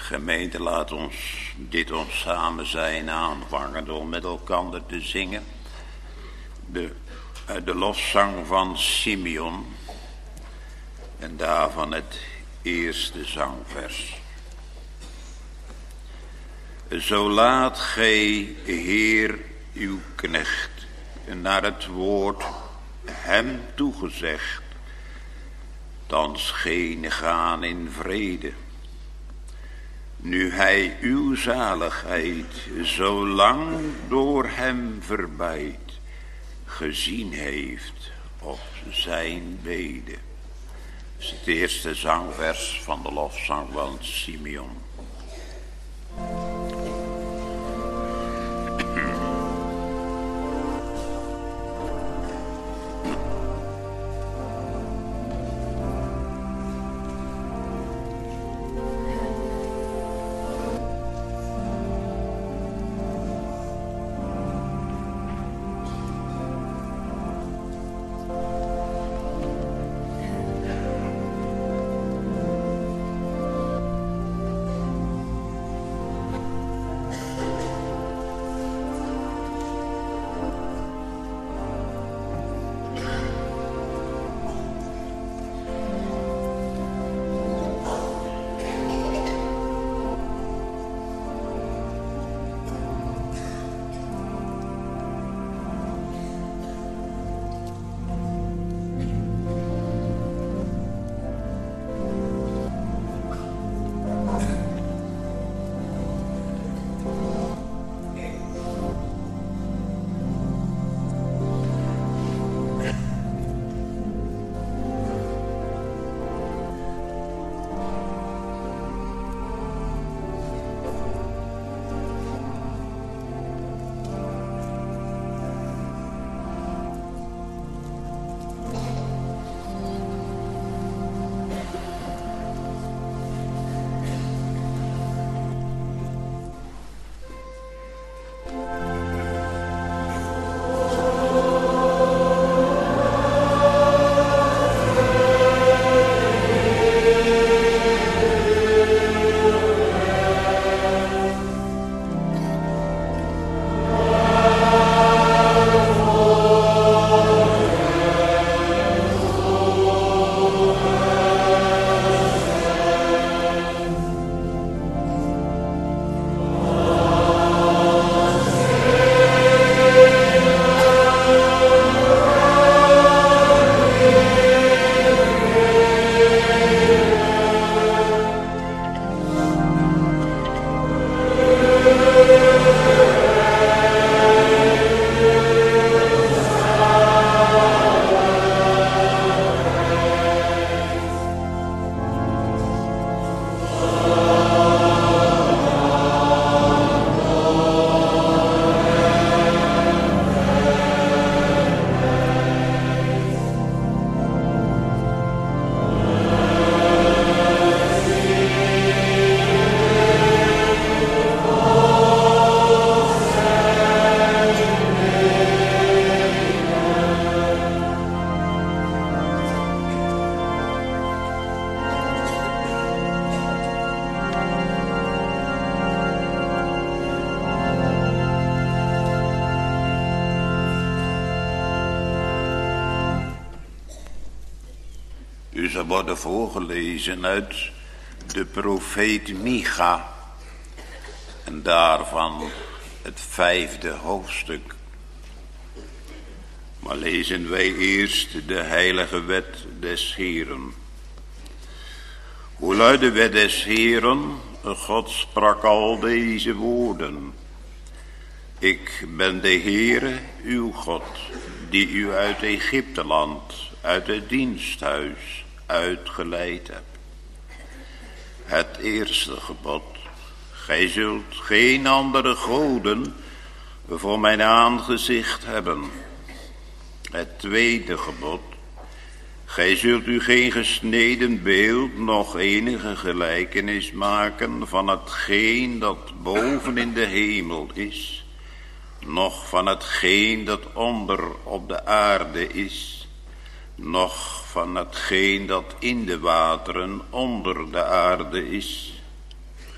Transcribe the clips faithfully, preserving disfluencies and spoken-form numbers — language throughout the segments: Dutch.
Gemeente, laat ons dit ons samen zijn aanvangen door met elkaar te zingen. De, de lofzang van Simeon en daarvan het eerste zangvers. Zo laat gij, Heer, uw knecht, naar het woord hem toegezegd, thans geen gaan in vrede. Nu hij uw zaligheid zo lang door hem verbijt, gezien heeft op zijn bede. Dat is het eerste zangvers van de lofzang van Simeon. Ze worden voorgelezen uit de profeet Micha en daarvan het vijfde hoofdstuk. Maar lezen wij eerst de heilige wet des Heeren. Hoe luidt de wet des Heeren? God sprak al deze woorden. Ik ben de Heere, uw God, die u uit Egypteland, uit het diensthuis uitgeleid heb. Het eerste gebod: gij zult geen andere goden voor mijn aangezicht hebben. Het tweede gebod: gij zult u geen gesneden beeld, noch enige gelijkenis maken van hetgeen dat boven in de hemel is, noch van hetgeen dat onder op de aarde is, noch van hetgeen dat in de wateren onder de aarde is.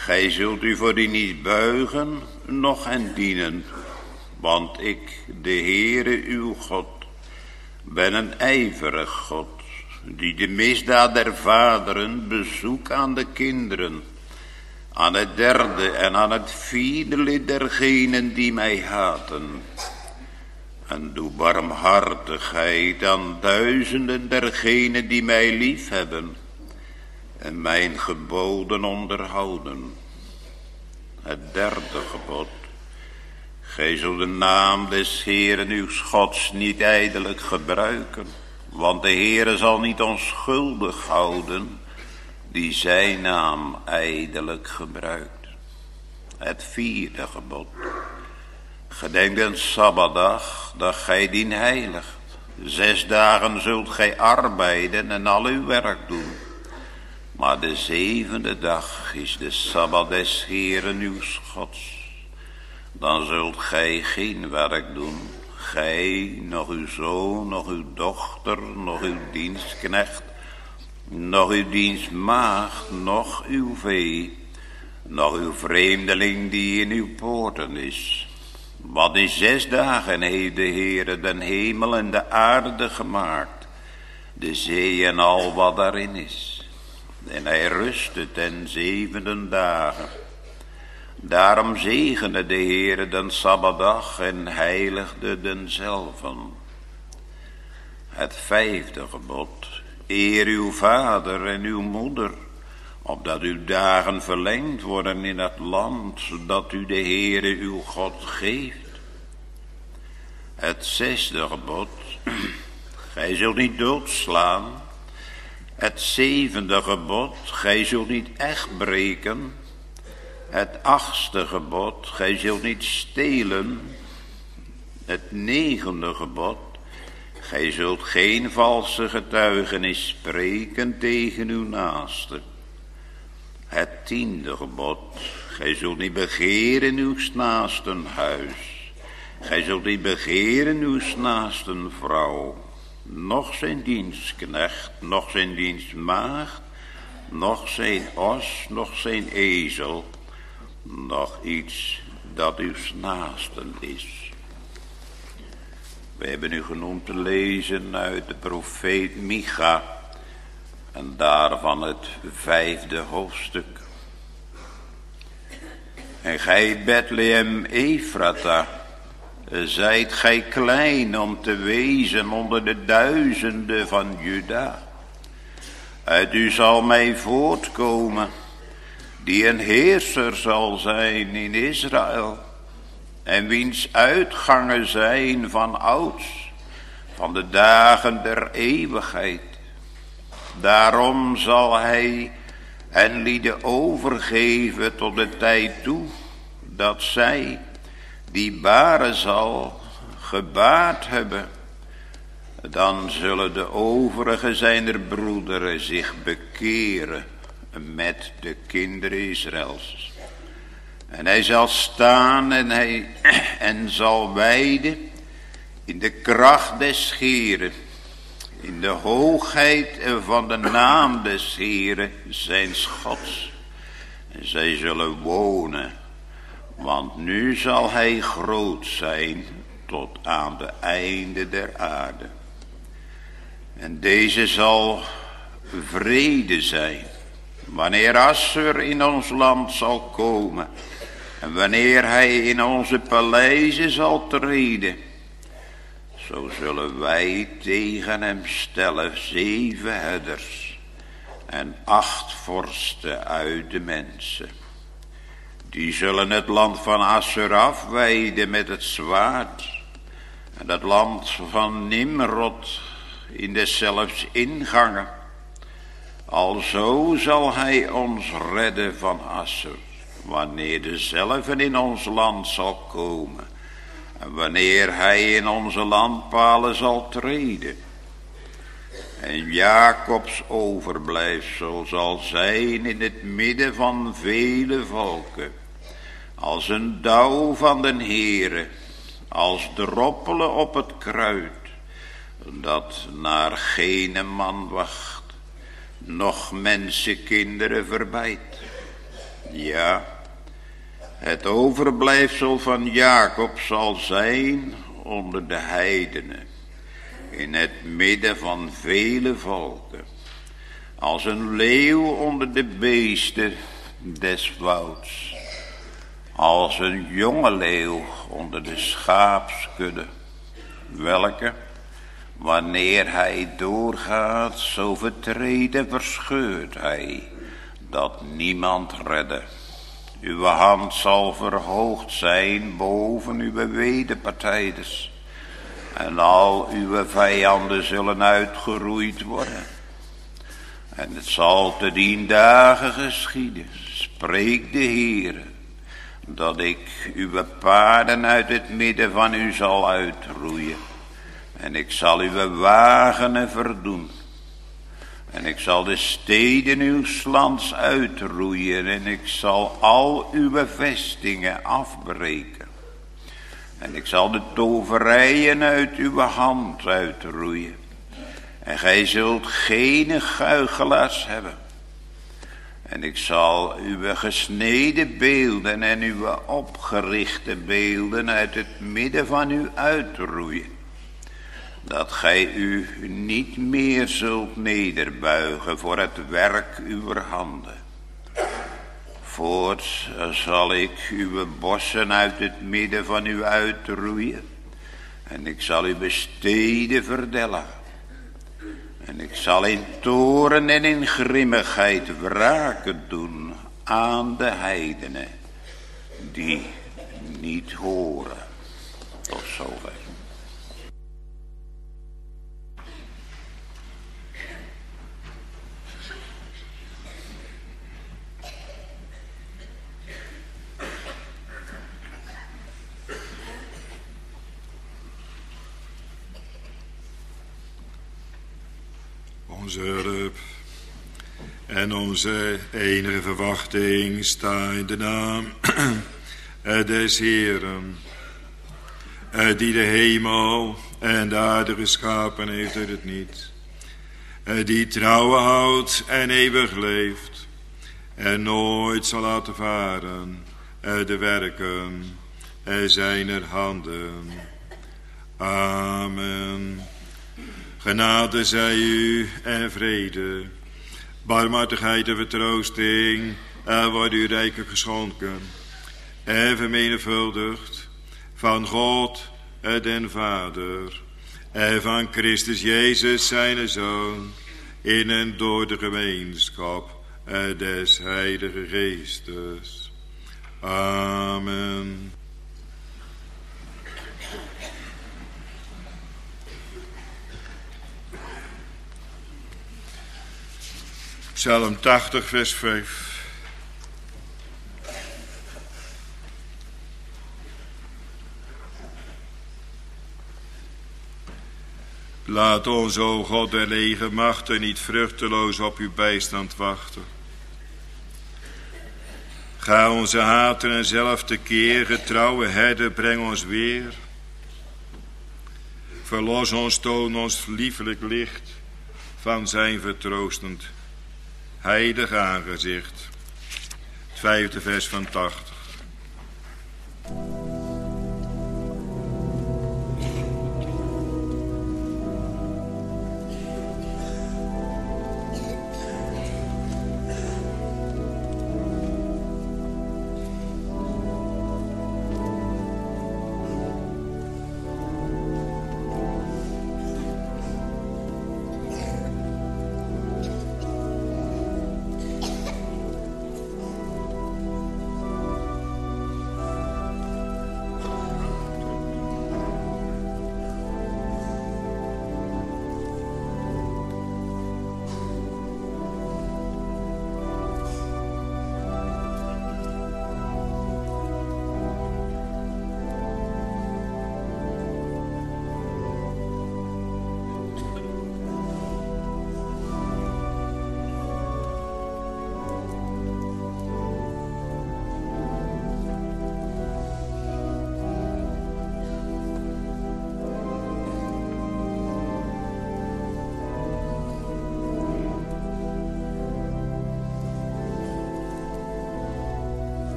Gij zult u voor die niet buigen, noch hen dienen, want ik, de Heere uw God, ben een ijverig God, die de misdaad der vaderen bezoek aan de kinderen, aan het derde en aan het vierde lid dergenen die mij haten. En doe barmhartigheid aan duizenden dergenen die mij liefhebben en mijn geboden onderhouden. Het derde gebod. Gij zult de naam des Heeren uw Gods niet ijdelijk gebruiken, want de Heere zal niet onschuldig houden die zijn naam ijdelijk gebruikt. Het vierde gebod. Gedenk den Sabbatdag, dat gij dien heiligt. Zes dagen zult gij arbeiden en al uw werk doen. Maar de zevende dag is de Sabbat des Heeren uw Gods. Dan zult gij geen werk doen, gij, nog uw zoon, nog uw dochter, nog uw dienstknecht, nog uw dienstmaagd, nog uw vee, nog uw vreemdeling die in uw poorten is. Want in zes dagen heeft de Heere den hemel en de aarde gemaakt, de zee en al wat daarin is. En hij rustte ten zevende dagen. Daarom zegende de Heere den Sabbatdag en heiligde denzelven. Het vijfde gebod. Eer uw vader en uw moeder, opdat uw dagen verlengd worden in het land dat u de Heere uw God geeft. Het zesde gebod. Gij zult niet doodslaan. Het zevende gebod. Gij zult niet echt breken. Het achtste gebod, gij zult niet stelen. Het negende gebod, gij zult geen valse getuigenis spreken tegen uw naaste. Het tiende gebod, gij zult niet begeren uw naasten huis. Gij zult niet begeren uw naasten vrouw, noch zijn dienstknecht, noch zijn dienstmaagd, noch zijn os, noch zijn ezel, nog iets dat uw naasten is. We hebben u genoemd te lezen uit de profeet Micha en daarvan het vijfde hoofdstuk. En gij Bethlehem Ephrata, zijt gij klein om te wezen onder de duizenden van Juda. Uit u zal mij voortkomen die een heerser zal zijn in Israël, en wiens uitgangen zijn van ouds, van de dagen der eeuwigheid. Daarom zal hij hen lieden overgeven tot de tijd toe, dat zij, die baren zal, gebaard hebben. Dan zullen de overige zijner broederen zich bekeren met de kinderen Israëls. En hij zal staan en hij en zal wijden in de kracht des Heeren, in de hoogheid van de naam des Heeren, zijns Gods. En zij zullen wonen, want nu zal hij groot zijn tot aan de einde der aarde. En deze zal vrede zijn, wanneer Assur in ons land zal komen en wanneer hij in onze paleizen zal treden. Zo zullen wij tegen hem stellen zeven herders en acht vorsten uit de mensen. Die zullen het land van Assur afweiden met het zwaard en het land van Nimrod in deszelfs ingangen. Alzo zal hij ons redden van Assur, wanneer dezelfde in ons land zal komen en wanneer hij in onze landpalen zal treden. En Jacobs overblijfsel zal zijn in het midden van vele volken, als een dauw van den Heere, als droppelen op het kruid, dat naar geen man wacht, noch mensenkinderen verbijt. Ja, het overblijfsel van Jacob zal zijn onder de heidenen, in het midden van vele volken, als een leeuw onder de beesten des wouds, als een jonge leeuw onder de schaapskudde, welke, wanneer hij doorgaat, zo vertreedt en verscheurt hij, dat niemand redde. Uw hand zal verhoogd zijn boven uw wederpartijders, en al uw vijanden zullen uitgeroeid worden. En het zal te dien dagen geschieden, spreekt de Heere, dat ik uw paarden uit het midden van u zal uitroeien. En ik zal uw wagenen verdoen. En ik zal de steden uw lands uitroeien. En ik zal al uw vestingen afbreken. En ik zal de toverijen uit uw hand uitroeien. En gij zult geen guichelaars hebben. En ik zal uw gesneden beelden en uw opgerichte beelden uit het midden van u uitroeien. Dat gij u niet meer zult nederbuigen voor het werk uw handen. Voorts zal ik uw bossen uit het midden van u uitroeien. En ik zal uw steden verdelgen. En ik zal in toorn en in grimmigheid wraken doen aan de heidenen die niet horen. Tot zover. Onze hulp en onze enige verwachting staat in de naam des Heeren, die de hemel en de aarde geschapen heeft uit het niet, die trouw houdt en eeuwig leeft en nooit zal laten varen de werken zijner handen. Amen. Genade zij u en vrede, barmhartigheid en vertroosting en wordt u rijkelijk geschonken en vermenigvuldigd van God den Vader en van Christus Jezus zijn Zoon in en door de gemeenschap des Heilige Geestes. Amen. Psalm tachtig, vers vijf. Laat ons, o God der legermachten, niet vruchteloos op uw bijstand wachten. Ga onze haten en zelf tekeer, getrouwe herder, breng ons weer. Verlos ons, toon ons liefelijk licht van zijn vertroostend heilig aangezicht. Het vijfde vers van tachtig.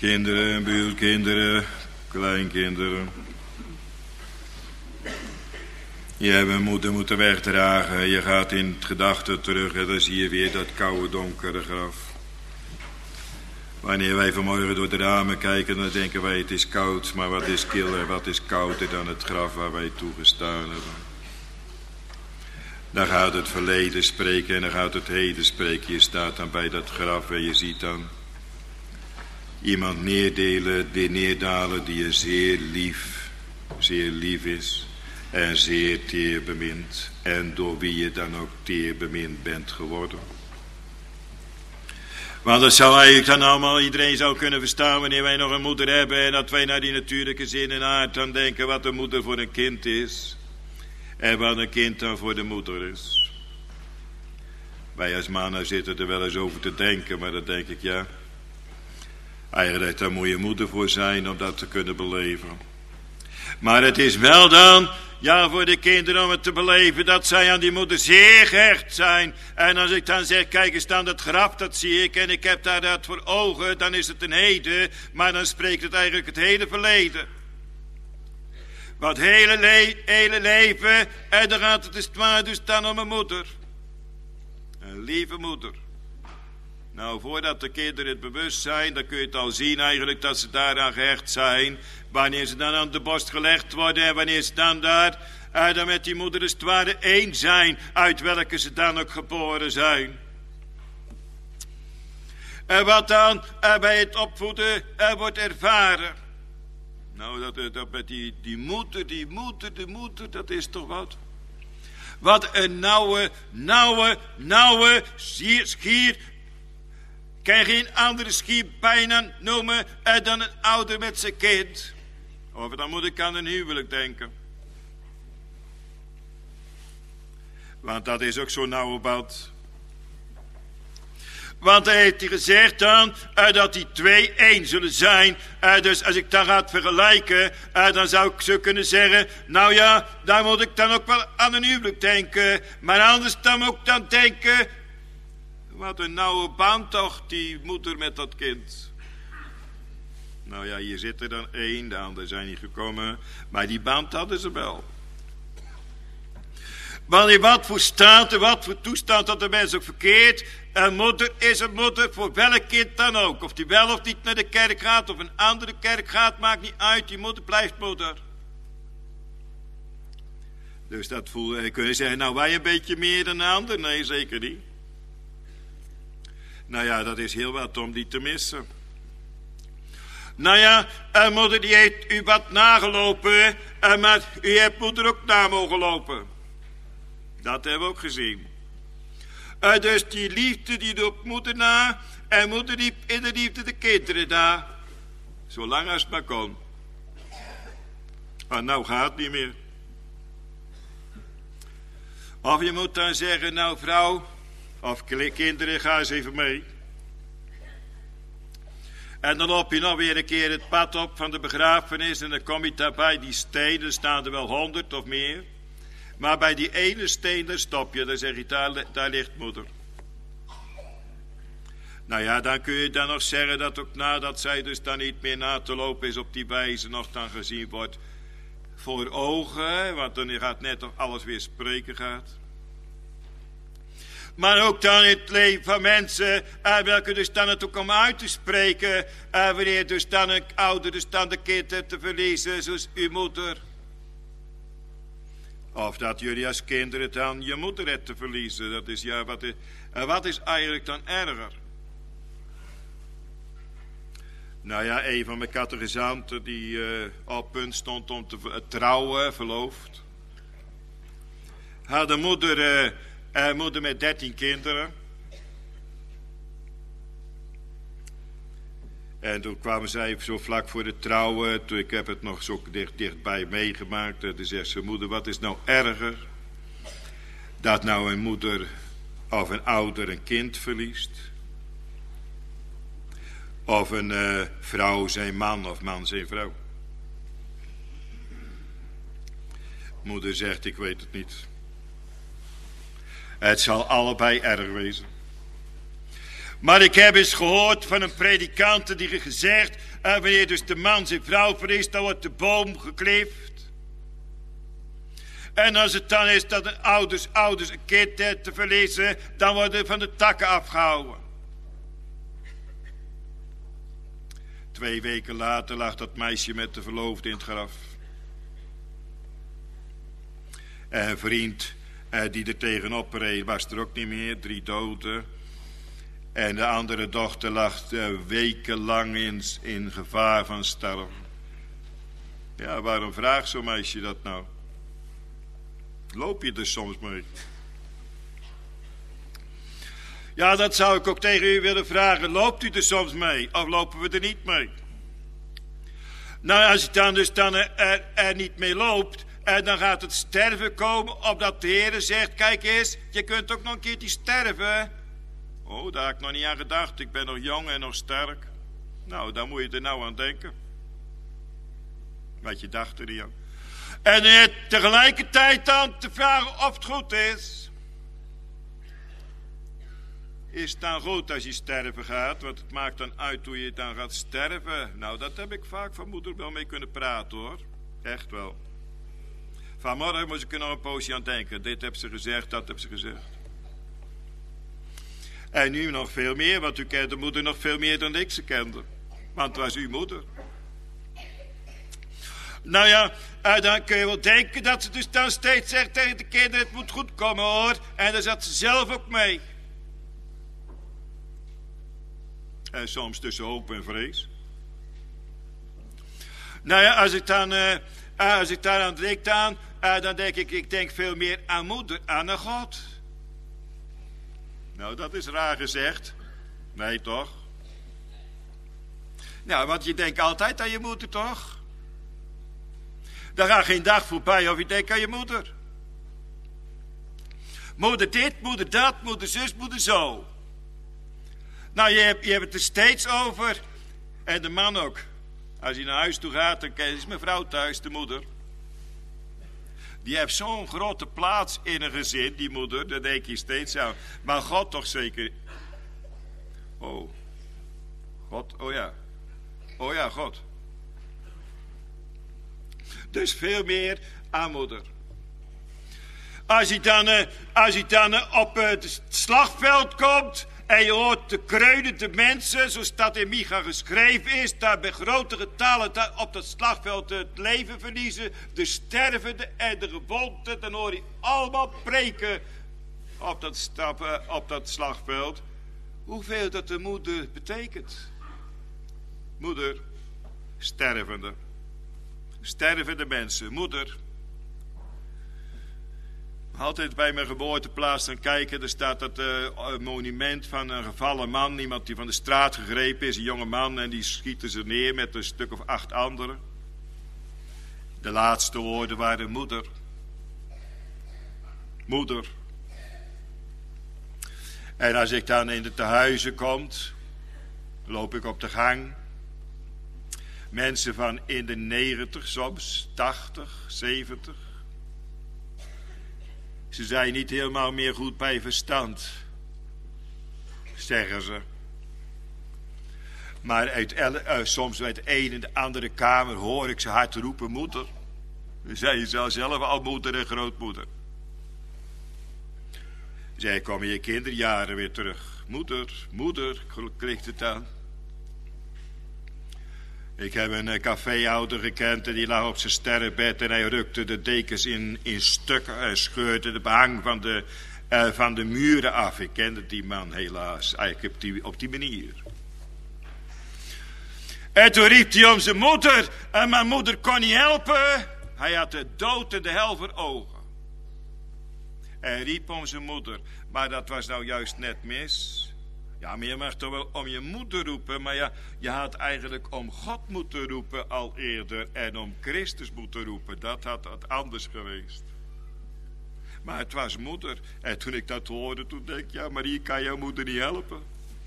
Kinderen, buurkinderen, kleinkinderen. Je hebt een moeder moeten wegdragen. Je gaat in het gedachte terug en dan zie je weer dat koude donkere graf. Wanneer wij vanmorgen door de ramen kijken, dan denken wij het is koud. Maar wat is killer, wat is kouder dan het graf waar wij toegestaan hebben. Dan gaat het verleden spreken en dan gaat het heden spreken. Je staat dan bij dat graf en je ziet dan iemand neerdelen, die neerdalen die je zeer lief, zeer lief is. En zeer teer bemind. En door wie je dan ook teer bemind bent geworden. Want dat zou eigenlijk dan allemaal iedereen zou kunnen verstaan wanneer wij nog een moeder hebben. En dat wij naar die natuurlijke zin en aard dan denken wat een moeder voor een kind is. En wat een kind dan voor de moeder is. Wij als mannen zitten er wel eens over te denken. Maar dan denk ik ja. Eigenlijk daar moet je moeder voor zijn om dat te kunnen beleven. Maar het is wel dan, ja, voor de kinderen om het te beleven, dat zij aan die moeder zeer gehecht zijn. En als ik dan zeg, kijk eens dan dat graf, dat zie ik, en ik heb daar dat voor ogen, dan is het een heden, maar dan spreekt het eigenlijk het hele verleden. Wat hele, le hele leven, en dan gaat het dus maar dus dan om een moeder. Een lieve moeder. Nou, voordat de kinderen het bewust zijn, dan kun je het al zien eigenlijk dat ze daaraan gehecht zijn. Wanneer ze dan aan de borst gelegd worden en wanneer ze dan daar, uh, dan met die moeder als het ware één zijn, uit welke ze dan ook geboren zijn. En wat dan uh, bij het opvoeden uh, wordt ervaren. Nou, dat, dat met die, die moeder, die moeder, de moeder, dat is toch wat. Wat een nauwe, nauwe, nauwe, schier, schier. Kan je geen andere schier bijna noemen uh, dan een ouder met zijn kind. Of dan moet ik aan een huwelijk denken. Want dat is ook zo'n nauwe band. Want hij heeft hij gezegd dan uh, dat die twee één zullen zijn. Uh, dus als ik dat ga vergelijken, uh, dan zou ik zo kunnen zeggen, nou ja, daar moet ik dan ook wel aan een huwelijk denken. Maar anders dan moet ik dan denken, wat een nauwe band toch, die moeder met dat kind. Nou ja, hier zit er dan één, de anderen zijn niet gekomen. Maar die band hadden ze wel. Want in wat voor staat en wat voor toestand dat de mens ook verkeert. Een moeder is een moeder voor welk kind dan ook. Of die wel of niet naar de kerk gaat of een andere kerk gaat, maakt niet uit. Die moeder blijft moeder. Dus dat voel je, kun je zeggen, nou wij een beetje meer dan een ander? Nee, zeker niet. Nou ja, dat is heel wat om die te missen. Nou ja, een moeder die heeft u wat nagelopen, maar u hebt moeder ook na mogen lopen. Dat hebben we ook gezien. Uh, dus die liefde die doet moeder na, en moeder die in de liefde de kinderen na. Zolang als het maar kon. Maar nou gaat het niet meer. Of je moet dan zeggen, nou vrouw, of kinderen, ga eens even mee. En dan loop je nog weer een keer het pad op van de begrafenis. En dan kom je daarbij die stenen, er staan er wel honderd of meer. Maar bij die ene steen, daar stop je. Dan zeg je, daar, daar ligt moeder. Nou ja, dan kun je dan nog zeggen dat ook nadat zij dus dan niet meer na te lopen is op die wijze nog dan gezien wordt. Voor ogen, want dan gaat net of alles weer spreken gaat. Maar ook dan in het leven van mensen, uh, welke dus dan het ook om uit te spreken, uh, wanneer dus dan een ouder dus dan de kind hebt te verliezen, zoals uw moeder. Of dat jullie als kinderen dan je moeder hebt te verliezen, dat is ja, wat is, uh, wat is eigenlijk dan erger? Nou ja, een van mijn catechisanten die uh, op punt stond om te uh, trouwen, verloofd, had een moeder... Uh, Uh, moeder met dertien kinderen. En toen kwamen zij zo vlak voor de trouwen. Toen, ik heb het nog zo dicht, dichtbij meegemaakt. Toen zegt ze, moeder, wat is nou erger? Dat nou een moeder of een ouder een kind verliest. Of een uh, vrouw zijn man of man zijn vrouw. Moeder zegt, ik weet het niet. Het zal allebei erg wezen. Maar ik heb eens gehoord van een predikant die gezegd, En wanneer dus de man zijn vrouw verliest, dan wordt de boom geklift. En als het dan is dat een ouders, ouders een kind te verliezen, dan worden van de takken afgehouden. Twee weken later lag dat meisje met de verloofde in het graf. En een vriend eh, die er tegenop reed, was er ook niet meer. Drie doden. En de andere dochter lag uh, wekenlang in, in gevaar van sterven. Ja, waarom vraagt zo'n meisje dat nou? Loop je er soms mee? Ja, dat zou ik ook tegen u willen vragen. Loopt u er soms mee? Of lopen we er niet mee? Nou, als je dan dus dan er, er niet mee loopt, en dan gaat het sterven komen, opdat de Heer zegt, kijk eens, je kunt ook nog een keertje sterven. Oh, daar heb ik nog niet aan gedacht. Ik ben nog jong en nog sterk. Nou, daar moet je er nou aan denken. Wat je dacht er niet aan. En eh, tegelijkertijd dan te vragen of het goed is. Is het dan goed als je sterven gaat? Want het maakt dan uit hoe je dan gaat sterven. Nou, dat heb ik vaak van moeder wel mee kunnen praten, hoor. Echt wel. Vanmorgen moest ik er nog een poosje aan denken. Dit heb ze gezegd, dat heb ze gezegd. En nu nog veel meer, want u kent de moeder nog veel meer dan ik ze kende. Want het was uw moeder. Nou ja, dan kun je wel denken dat ze dus dan steeds zegt tegen de kinderen, het moet goed komen, hoor. En daar zat ze zelf ook mee. En soms tussen hoop en vrees. Nou ja, als ik dan, uh, als ik daar aan denk dan, uh, dan denk ik, ik denk veel meer aan moeder, aan een God. Nou, dat is raar gezegd. Nee, toch? Nou, want je denkt altijd aan je moeder, toch? Daar gaat geen dag voorbij of je denkt aan je moeder. Moeder dit, moeder dat, moeder zus, moeder zo. Nou, je hebt, je hebt het er steeds over. En de man ook. Als hij naar huis toe gaat, dan is mijn vrouw thuis, de moeder. Die heeft zo'n grote plaats in een gezin, die moeder. Daar denk je steeds aan. Maar God toch zeker. Oh. God, oh ja. Oh ja, God. Dus veel meer aan moeder. Als hij dan, uh, als hij dan uh, op uh, het slagveld komt en je hoort de kreunende mensen, zoals dat in Micha geschreven is, daar bij grote getallen daar op dat slagveld het leven verliezen, de stervende en de gewonden, dan hoor je allemaal preken op dat, stap, uh, op dat slagveld. Hoeveel dat de moeder betekent. Moeder, stervende. Stervende mensen, moeder. Altijd bij mijn geboorteplaats dan kijken, er staat dat uh, monument van een gevallen man, iemand die van de straat gegrepen is, een jonge man, en die schieten ze neer met een stuk of acht anderen. De laatste woorden waren moeder. Moeder. En als ik dan in de tehuizen kom, loop ik op de gang. Mensen van in de negentig, soms tachtig, zeventig. Ze zijn niet helemaal meer goed bij verstand, zeggen ze. Maar uit elle, uh, soms uit de ene en de andere kamer hoor ik ze hard roepen, moeder. Dan zijn je zelf al moeder en grootmoeder. Zij komen je kinderjaren weer terug. Moeder, moeder, klinkt het aan. Ik heb een uh, caféhouder gekend en die lag op zijn sterrenbed en hij rukte de dekens in, in stukken en scheurde de behang van de, uh, van de muren af. Ik kende die man helaas, eigenlijk op die, op die manier. En toen riep hij om zijn moeder en mijn moeder kon niet helpen. Hij had de dood en de hel voor ogen. En riep om zijn moeder, maar dat was nou juist net mis. Ja, maar je mag toch wel om je moeder roepen, maar ja, je had eigenlijk om God moeten roepen al eerder en om Christus moeten roepen. Dat had het anders geweest. Maar het was moeder. En toen ik dat hoorde, toen denk ik, ja, maar hier kan jouw moeder niet helpen.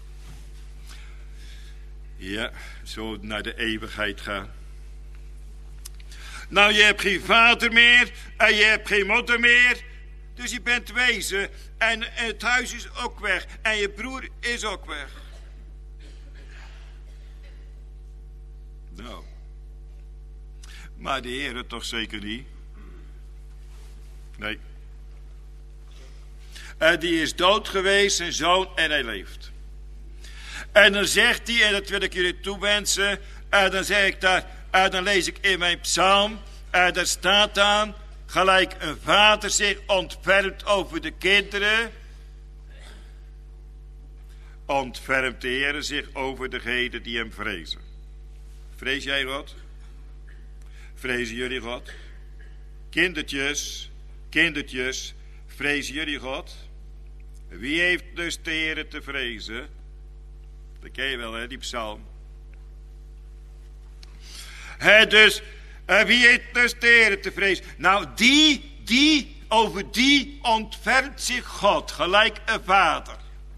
Ja, zo naar de eeuwigheid gaan. Nou, je hebt geen vader meer en je hebt geen moeder meer. Dus je bent wezen en het huis is ook weg en je broer is ook weg. Nou. Maar de Heer toch zeker niet? Nee. Uh, die is dood geweest, zijn zoon, en hij leeft. En dan zegt hij, en dat wil ik jullie toewensen, uh, dan zeg ik daar, uh, dan lees ik in mijn psalm, uh, daar staat dan, gelijk een vader zich ontfermt over de kinderen, ontfermt de Heer zich over degenen die hem vrezen. Vrees jij God? Vrezen jullie God? Kindertjes, kindertjes, vrezen jullie God? Wie heeft dus de Heer te vrezen? Dat ken je wel, hè, die psalm. He, dus, uh, wie heeft dus de Heer te vrezen? Nou, die, die, over die ontfermt zich God, gelijk een vader.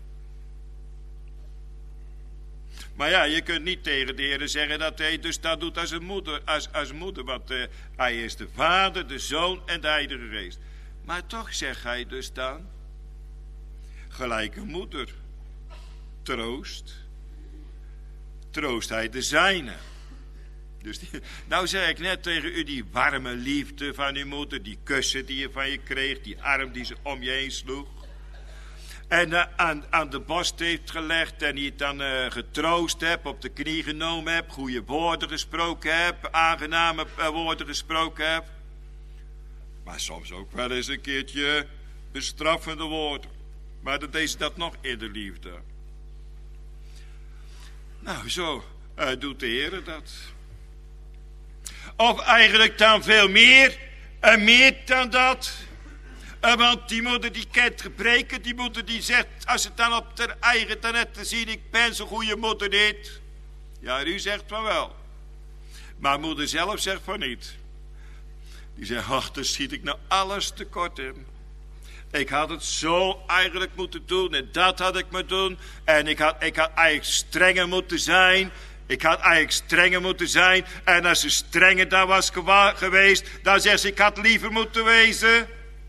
Maar ja, je kunt niet tegen de Heer zeggen dat hij dus dat doet als een moeder. Als, als moeder, want uh, hij is de Vader, de Zoon en de Heilige Geest. Maar toch zegt hij dus dan, gelijk een moeder, troost, troost hij de zijne. Dus die, nou zeg ik net tegen u, die warme liefde van uw moeder, die kussen die je van je kreeg, die arm die ze om je heen sloeg. En uh, aan, aan de borst heeft gelegd en die het dan uh, getroost hebt, op de knie genomen hebt, goede woorden gesproken hebt, aangename uh, woorden gesproken hebt. Maar soms ook wel eens een keertje bestraffende woorden. Maar dan deed ze dat nog in de liefde. Nou, zo uh, doet de Heer dat. Of eigenlijk dan veel meer en meer dan dat. Uh, want die moeder die kent gebreken, die moeder die zegt, als het dan op haar eigen talent te zien, ik ben zo'n goede moeder niet. Ja, u zegt van wel. Maar moeder zelf zegt van niet. Die zegt, ach, daar schiet ik nou alles tekort in. Ik had het zo eigenlijk moeten doen en dat had ik moeten doen. En ik had, ik had eigenlijk strenger moeten zijn. Ik had eigenlijk strenger moeten zijn. En als ze strenger dan was gewa- geweest, dan zegt ze, ik had liever moeten wezen.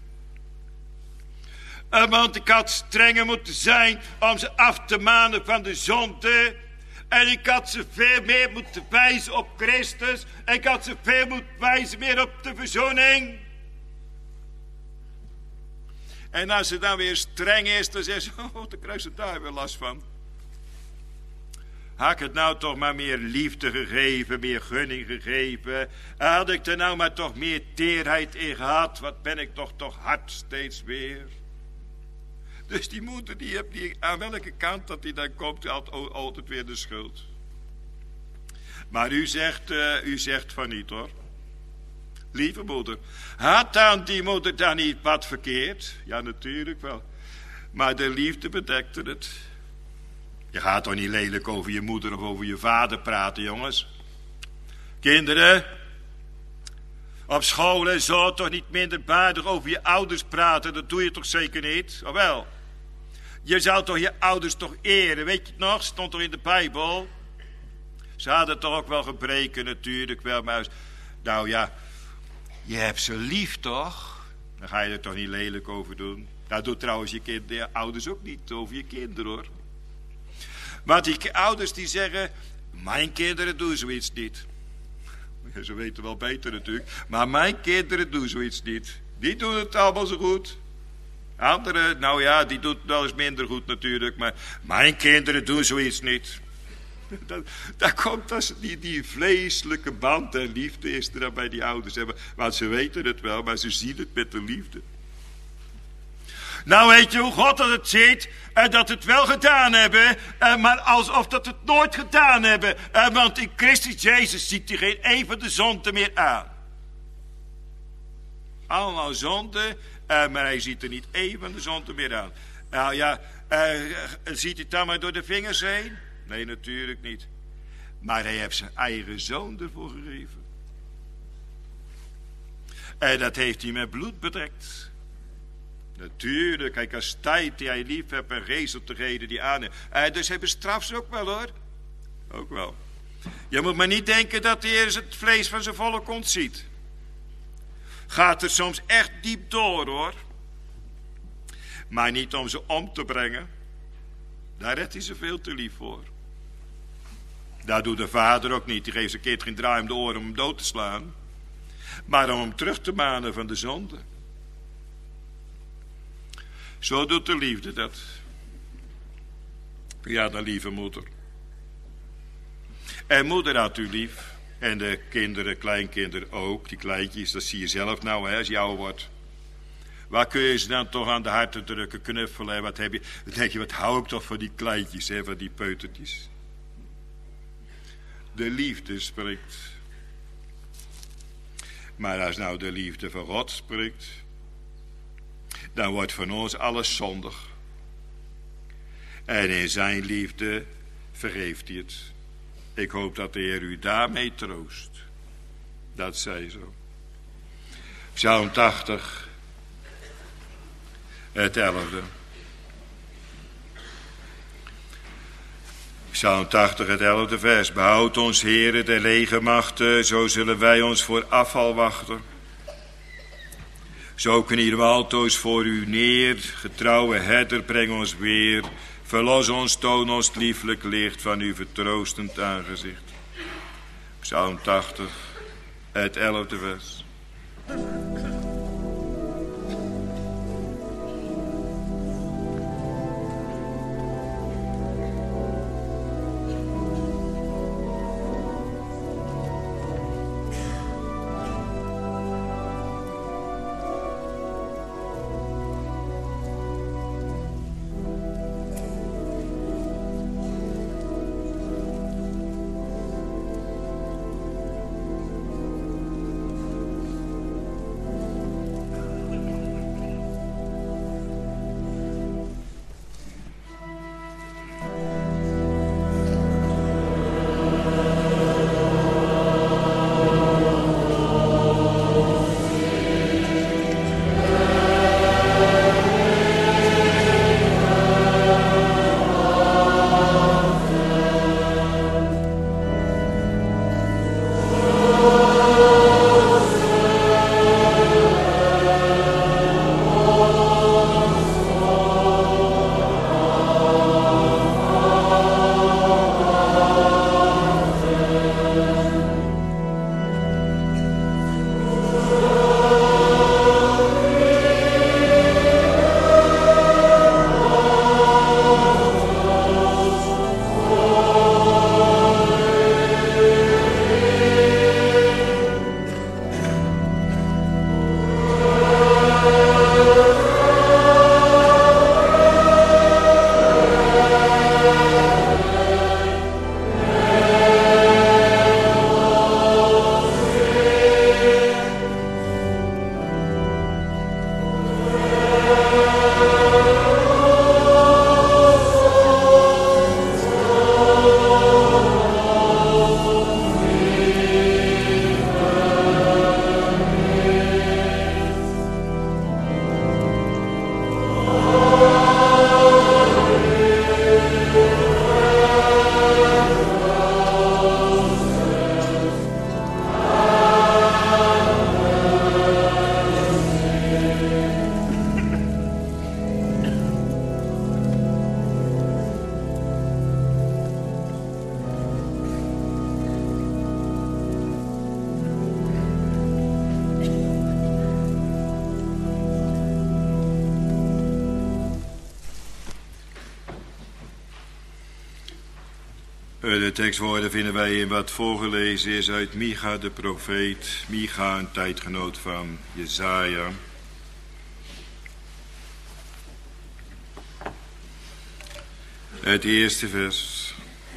Uh, want ik had strenger moeten zijn om ze af te manen van de zonde. En ik had ze veel meer moeten wijzen op Christus. En ik had ze veel moeten wijzen meer op de verzoening. En als ze dan weer streng is, dan zegt ze, oh, dan krijgt ze daar weer last van. Had ik het nou toch maar meer liefde gegeven, meer gunning gegeven. Had ik er nou maar toch meer teerheid in gehad. Wat ben ik toch toch hard steeds weer. Dus die moeder, die hebt die, aan welke kant dat die dan komt, had altijd weer de schuld. Maar u zegt, uh, u zegt van niet hoor. Lieve moeder, had dan die moeder dan niet wat verkeerd? Ja, natuurlijk wel. Maar de liefde bedekte het. Je gaat toch niet lelijk over je moeder of over je vader praten, jongens? Kinderen, op school en zo toch niet minder baardig over je ouders praten? Dat doe je toch zeker niet? Of wel? Je zou toch je ouders toch eren, weet je het nog? Stond toch in de Bijbel? Ze hadden toch ook wel gebreken natuurlijk wel, maar nou ja, je hebt ze lief toch? Dan ga je er toch niet lelijk over doen. Dat doet trouwens je, kind, je ouders ook niet over je kinderen hoor. Want die ouders die zeggen, mijn kinderen doen zoiets niet. Ze weten wel beter natuurlijk, maar mijn kinderen doen zoiets niet. Die doen het allemaal zo goed. Anderen, nou ja, die doen het wel eens minder goed natuurlijk, maar mijn kinderen doen zoiets niet. Dat, daar komt als die, die vleeselijke band en liefde is er dan bij die ouders hebben. Want ze weten het wel, maar ze zien het met de liefde. Nou weet je hoe God dat het ziet, uh, dat het wel gedaan hebben, uh, maar alsof dat het nooit gedaan hebben. Uh, want in Christus Jezus ziet hij geen een van de zonden meer aan. Allemaal zonden, uh, maar hij ziet er niet één van de zonden meer aan. Nou ja, uh, uh, ziet hij het dan maar door de vingers heen? Nee, natuurlijk niet. Maar hij heeft zijn eigen zoon ervoor gegeven. En dat heeft hij met bloed bedekt. Natuurlijk, hij kastijdt die hij lief hebt en geestelt degene die aan heeft. En dus hij bestraft ze ook wel hoor. Ook wel. Je moet maar niet denken dat hij eerst het vlees van zijn volle kont ziet. Gaat er soms echt diep door hoor. Maar niet om ze om te brengen. Daar redt hij ze veel te lief voor. Dat doet de vader ook niet. Die geeft zijn kind geen draai om de oren om hem dood te slaan. Maar om hem terug te manen van de zonde. Zo doet de liefde dat. Ja, de lieve moeder. En moeder had u lief. En de kinderen, kleinkinderen ook. Die kleintjes, dat zie je zelf nou, hè, als je ouder wordt. Waar kun je ze dan toch aan de harten drukken, knuffelen? En wat heb je? Dan denk je, wat hou ik toch van die kleintjes, hè, van die peutertjes. De liefde spreekt. Maar als nou de liefde van God spreekt, dan wordt van ons alles zondig. En in zijn liefde vergeeft hij het. Ik hoop dat de Heer u daarmee troost. Dat zij zo. Psalm tachtig, het elfde. Psalm tachtig, het elfde vers. Behoud ons, Heere, de legermachten, zo zullen wij ons voor afval wachten. Zo knielen we altoos voor u neer, getrouwe herder, breng ons weer. Verlos ons, toon ons het lieflijk licht van uw vertroostend aangezicht. Psalm tachtig, het elfde vers. De tekstwoorden vinden wij in wat voorgelezen is uit Micha de profeet. Micha, een tijdgenoot van Jesaja. Het eerste vers.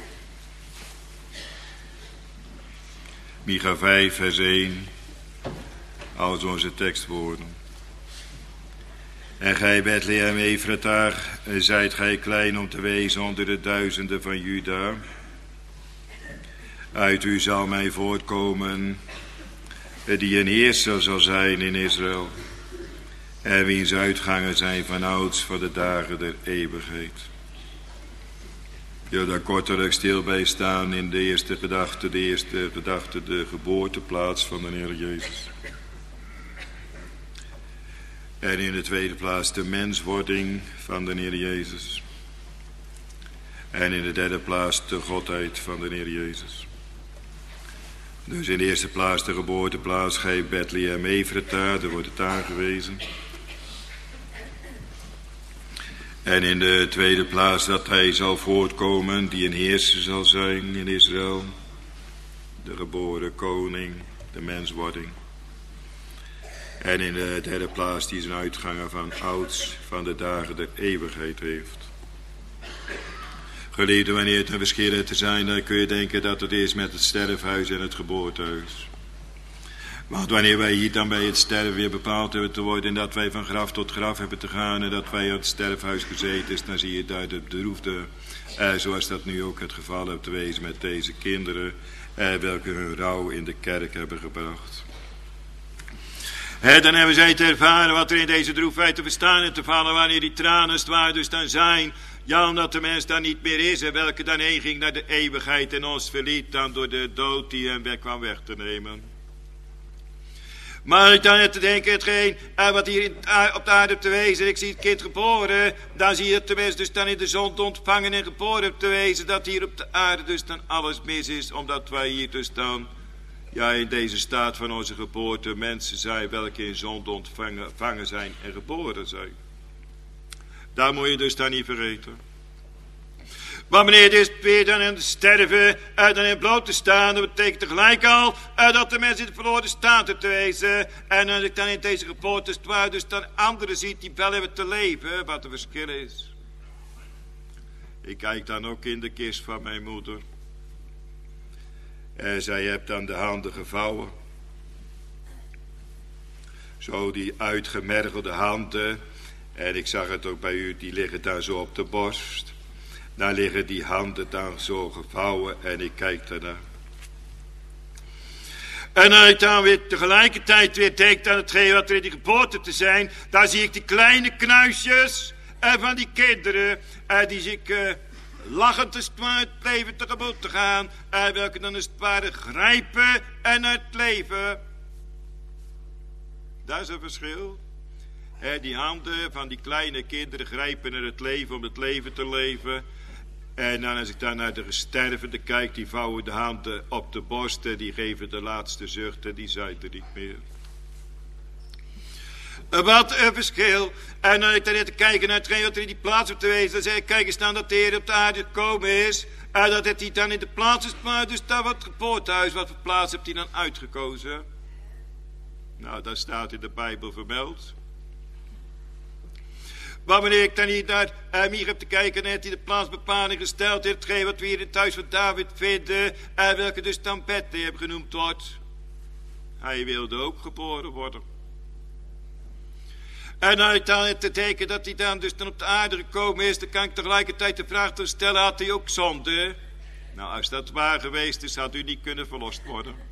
Micha vijf, vers één. Als onze tekstwoorden. En gij, Bethlehem Efrata, zijt gij klein om te wezen onder de duizenden van Juda. Uit u zal mij voortkomen, die een heerser zal zijn in Israël. En wiens uitgangen zijn van ouds van de dagen der eeuwigheid. Je wil daar kortelijk stil bij staan in de eerste gedachte, de eerste gedachte, de geboorteplaats van de Heer Jezus. En in de tweede plaats de menswording van de Heer Jezus. En in de derde plaats de godheid van de Heer Jezus. Dus in de eerste plaats de geboorteplaats, gij Bethlehem Ephrata, daar wordt het aangewezen. En in de tweede plaats dat hij zal voortkomen, die een heerser zal zijn in Israël. De geboren koning, de menswording. En in de derde plaats die zijn uitgangen van ouds, van de dagen der eeuwigheid heeft. Geliefde, wanneer het een verschil te zijn, dan kun je denken dat het is met het sterfhuis en het geboortehuis. Want wanneer wij hier dan bij het sterven weer bepaald hebben te worden en dat wij van graf tot graf hebben te gaan en dat wij aan het sterfhuis gezeten is, dan zie je daar de bedroefde, eh, zoals dat nu ook het geval hebt te wezen met deze kinderen, eh, welke hun rouw in de kerk hebben gebracht. He, dan hebben zij te ervaren wat er in deze droefheid te verstaan en te vallen wanneer die tranen zwaar dus dan zijn. Ja, omdat de mens dan niet meer is en welke dan heen ging naar de eeuwigheid en ons verliet dan door de dood die hem weg kwam weg te nemen. Maar ik dan te denken, hetgeen uh, wat hier in, uh, op de aarde te wezen, ik zie het kind geboren, dan zie je het tenminste dus dan in de zon ontvangen en geboren te wezen, dat hier op de aarde dus dan alles mis is, omdat wij hier dus dan, ja, in deze staat van onze geboorte mensen zijn, welke in zonde ontvangen vangen zijn en geboren zijn. Daar moet je dus dan niet vergeten. Maar wanneer dit weer dan in het sterven, uh, dan in bloot te staan, dat betekent tegelijk al uh, dat de mens in de verloren staat te wezen. En als ik dan in deze geboorte waar dus dan anderen ziet die wel hebben te leven, wat het verschil is. Ik kijk dan ook in de kist van mijn moeder. En zij heeft dan de handen gevouwen. Zo die uitgemergelde handen. En ik zag het ook bij u, die liggen daar zo op de borst. Daar liggen die handen dan zo gevouwen en ik kijk daarnaar. En als ik dan weer tegelijkertijd weer denk aan hetgeen wat er in die geboorte te zijn, dan zie ik die kleine knuisjes en van die kinderen, en die zie ik uh, lachend als het ware het leven tegemoet te gaan, en welke dan als het ware grijpen en het leven. Dat is een verschil. En die handen van die kleine kinderen grijpen naar het leven om het leven te leven. En dan als ik dan naar de gestervende kijk, die vouwen de handen op de borsten, die geven de laatste zucht en die zijn er niet meer. Wat een verschil. En dan ik dan net te kijken naar hetgeen wat er in die plaats op te wezen, dan zeg ik, kijk eens dan dat de Heer op de aarde gekomen is. En dat het hij dan in de plaats is, maar dus daar wat geboortehuis, wat voor plaats hebt hij dan uitgekozen? Nou, dat staat in de Bijbel vermeld. Maar wanneer ik dan hier naar uh, hier heb te kijken, dan heeft hij de plaatsbepaling gesteld, hetgeen wat we hier in het huis van David vinden, uh, welke dus dan Bethlehem genoemd wordt. Hij wilde ook geboren worden. En dan ik dan te denken dat hij dan dus dan op de aarde gekomen is, dan kan ik tegelijkertijd de vraag te stellen, had hij ook zonde? Nou, als dat waar geweest is, had u niet kunnen verlost worden.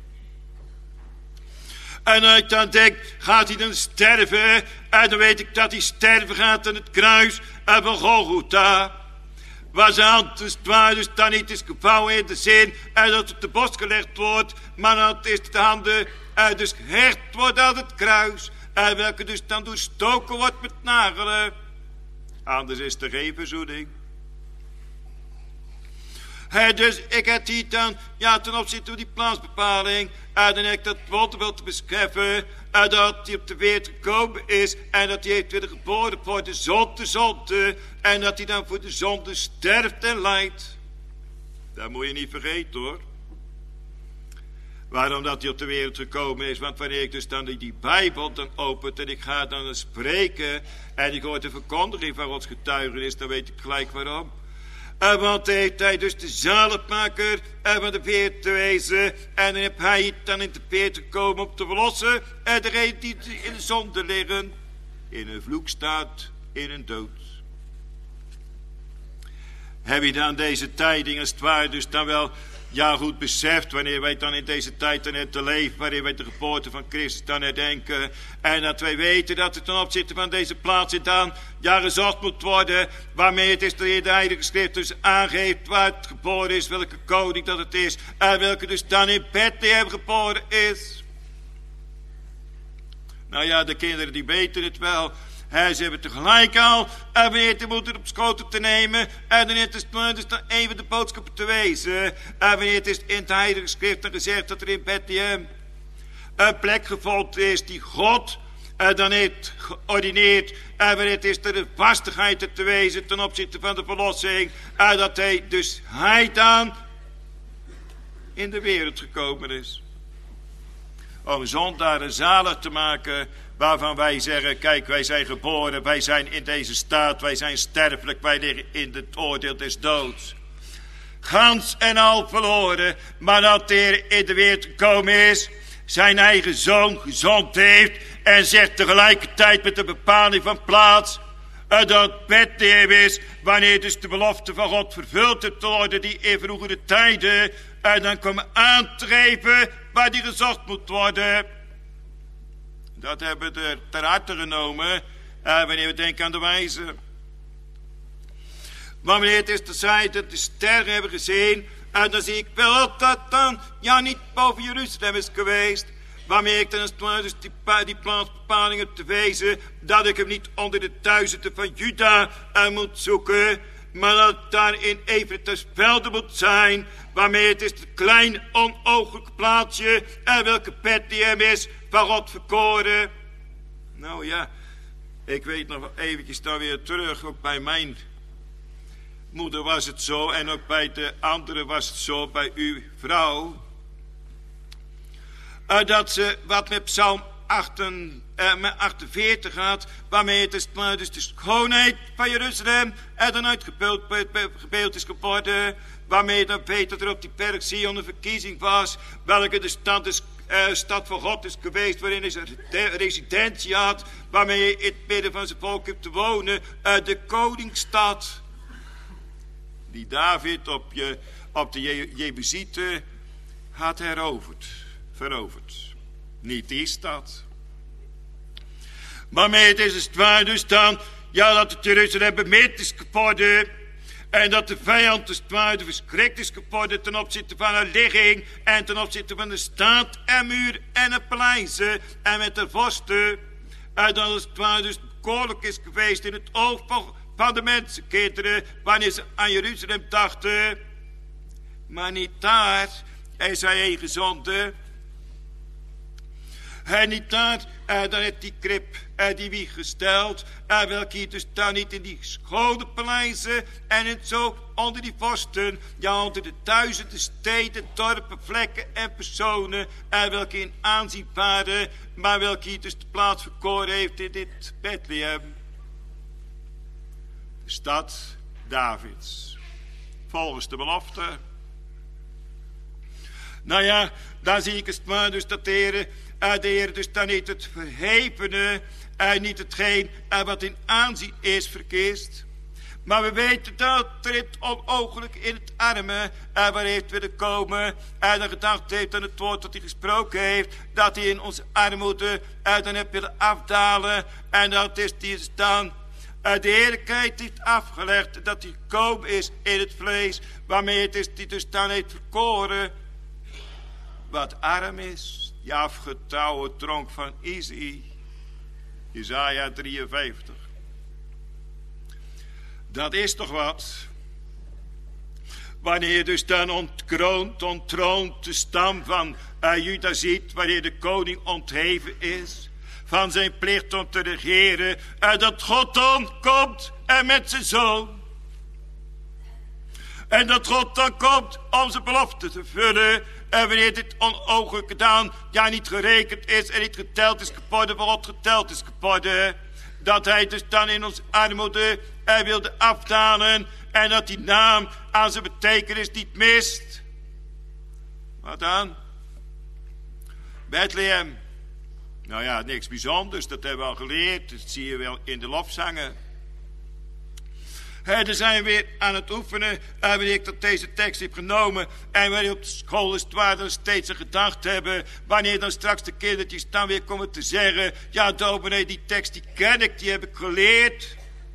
En als ik dan denk, gaat hij dan sterven? En dan weet ik dat hij sterven gaat aan het kruis van Golgotha. Waar zijn hand dus waar dus dan niet is gevouwen in de zin en dat het op de borst gelegd wordt, maar dat is de handen en dus gehecht wordt aan het kruis. En welke dus dan doorstoken wordt met nagelen. Anders is er geen verzoening. He, dus ik heb hier dan, ja, ten opzichte van die plaatsbepaling, en dan heb ik dat wonder wel te beschrijven, en dat hij op de wereld gekomen is, en dat hij heeft weer geboren voor de zonde, zonde, en dat hij dan voor de zonde sterft en lijdt. Dat moet je niet vergeten, hoor. Waarom dat hij op de wereld gekomen is, want wanneer ik dus dan die, die Bijbel dan opent, en ik ga dan spreken, en ik hoor de verkondiging van Gods getuigenis, dan weet ik gelijk waarom. En want heeft hij dus de zaligmaker van de wereld te wezen. En dan heb hij dan in de wereld gekomen om te verlossen. En degene die in de zonde liggen. In een vloek staat, in een dood. Heb je dan deze tijding als het ware dus dan wel, ja, goed beseft, wanneer wij dan in deze tijd dan het te leven, wanneer wij de geboorte van Christus dan herdenken, en dat wij weten dat het ten opzichte van deze plaats dan, ja, gezocht moet worden, waarmee het is de Heer de Heilige Schrift dus aangeeft waar het geboren is, welke koning dat het is, en welke dus dan in Bethlehem geboren is. Nou ja, de kinderen die weten het wel, He, ze hebben tegelijk al, en wanneer de moeder op schoot te nemen, en dan is het dus dan een van de boodschappen te wezen. En wanneer het is in het heilige schrift dan gezegd dat er in Bethlehem een plek gevonden is die God en dan heeft geordineerd. En wanneer het is de vastigheid te wezen ten opzichte van de verlossing. En dat hij dus hij dan in de wereld gekomen is. Om zondaren zalig te maken. Waarvan wij zeggen, kijk, wij zijn geboren, wij zijn in deze staat, wij zijn sterfelijk, wij liggen in het oordeel des doods. Gans en al verloren, maar dat de Heer in de wereld gekomen is, zijn eigen zoon gezond heeft en zegt tegelijkertijd met de bepaling van plaats, dat Bethlehem is, wanneer dus de belofte van God vervuld te worden die in vroegere tijden, en dan komen aantreffen waar die gezocht moet worden. Dat hebben we er ter harte genomen, uh, wanneer we denken aan de wijze. Maar wanneer het is te zijn dat de sterren hebben gezien, en dan zie ik wel dat dan, ja, niet boven Jeruzalem is geweest. Waarmee ik dan dus die, die plaatsbepaling heb te wezen, dat ik hem niet onder de duizenden van Juda uh, moet zoeken, maar dat daar in Efraïms velden moet zijn, waarmee het is het klein onooglijk plaatsje, en welke Bethlehem is, van God verkoren. Nou ja, ik weet nog eventjes dan weer terug, ook bij mijn moeder was het zo, en ook bij de anderen was het zo, bij uw vrouw, uh, dat ze wat met Psalm achtenveertig gaat, waarmee het is, uh, dus de schoonheid van Jeruzalem en dan uitgebeeld is geworden, waarmee dan weet dat er op die berg Sion een verkiezing was, welke de stad is, uh, stad van God is geweest, waarin hij zijn residentie had, waarmee hij in het midden van zijn volk heeft te wonen, uh, de koningsstad, die David op, je, op de Je- Jebusieten had heroverd, veroverd. Niet die stad. Maar met is het waar dus dan, ja, dat het Jeruzalem bemind is geworden, en dat de vijand dus waar verschrikt is geworden ten opzichte van haar ligging, en ten opzichte van de stad en muur en de paleizen, en met de vorsten, en dat het waar dus bekoorlijk is geweest in het oog van, van de mensenkinderen, wanneer ze aan Jeruzalem dachten. Maar niet daar is hij heen gezonden. En niet daar, uh, dan heeft die krib, uh, die wieg gesteld, uh, welke hier dus dan niet in die schone paleizen, en in zo onder die vorsten, ja, onder de duizenden steden, dorpen, vlekken en personen, uh, welke in aanzien waren, maar welke hier dus de plaats verkoren heeft in dit Bethlehem. De stad Davids, volgens de belofte. Nou ja, dan zie ik het maar dus dat de Heer, Uh, de Heer dus dan niet het verhevene, uh, niet hetgeen uh, wat in aanzien is verkiest. Maar we weten dat er het onogelijk in het arme, uh, waar hij heeft willen komen, en uh, dan gedacht heeft aan het woord dat hij gesproken heeft, dat hij in onze armoede uh, dan heeft willen afdalen, en dat is die is dan uh, de heerlijkheid heeft afgelegd, dat hij gekomen is in het vlees, waarmee het is die dus dan heeft verkoren, wat arm is. Die afgetouwen tronk van Isaïe, Jesaja drieënvijftig. Dat is toch wat? Wanneer je dus dan ontkroont, ontroont de stam van uh, Juda ziet, wanneer de koning ontheven is, van zijn plicht om te regeren, en dat God dan komt en met zijn zoon. En dat God dan komt om zijn belofte te vullen. En wanneer dit onogelijk gedaan, ja, niet gerekend is en niet geteld is geworden, wat God geteld is geworden, dat hij dus dan in ons armoede er wilde afdalen, en dat die naam aan zijn betekenis niet mist. Wat dan? Bethlehem. Nou ja, niks bijzonders, dat hebben we al geleerd, dat zie je wel in de lofzangen. He, dan zijn we weer aan het oefenen, uh, wanneer ik dat deze tekst heb genomen, en wanneer op de school is het waar dan steeds aan gedacht hebben, wanneer dan straks de kindertjes dan weer komen te zeggen, ja dominee, die tekst die ken ik, die heb ik geleerd.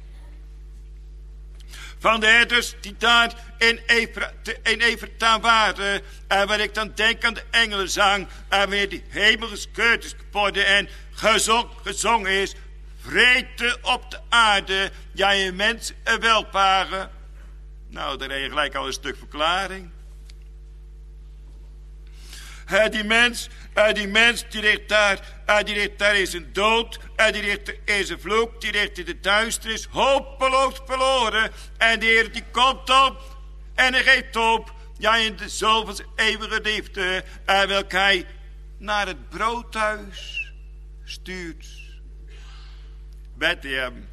Van de herders die daar in Efrata waren, en wanneer ik dan denk aan de engelenzang, en wanneer die hemel gescheurd is geworden en gezong, gezongen is, vrede op de aarde, ja je mens een welparen. Nou, daar heb je gelijk al een stuk verklaring. Uh, die mens, uh, die mens, die ligt daar, uh, die ligt daar in zijn dood, uh, die ligt er in zijn vloek, die ligt in de duisternis, hopeloos verloren. En de Heer die komt op en hij geeft op, ja in de zoon van zijn eeuwige liefde, uh, welke hij naar het broodhuis stuurt. Bethlehem.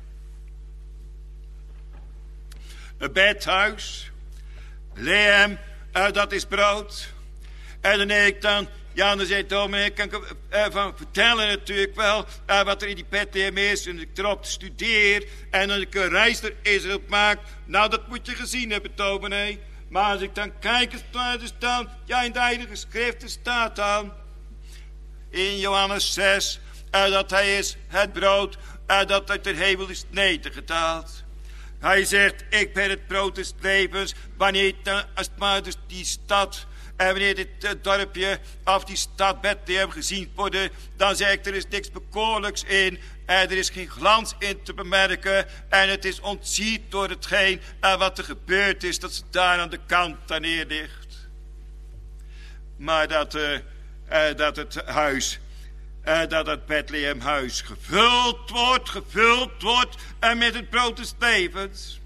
Een bedhuis. Lehem, uh, dat is brood. En dan denk ik dan, ja, dan zei Dominee, ik kan uh, van vertellen natuurlijk wel uh, wat er in die Bethlehem is. En ik erop studeer en dan ik een reis naar Israël maak. Nou, dat moet je gezien hebben, Dominee. Maar als ik dan kijk, er staan, ja, in de Heilige Schriften staat dan, in Johannes zes, uh, dat hij is het brood, uh, dat uit de hemel is nedergedaald. Hij zegt, ik ben het brood des levens. Wanneer dan, als het maar dus die stad, en wanneer dit uh, dorpje of die stad Bethlehem gezien worden, dan zeg ik, er is niks bekoorlijks in. En er is geen glans in te bemerken. En het is ontziet door hetgeen uh, wat er gebeurd is, dat ze daar aan de kant daar neer ligt. Maar dat, uh, uh, dat het huis, uh, dat het Bethlehemhuis gevuld wordt, gevuld wordt en uh, met het brood des levens.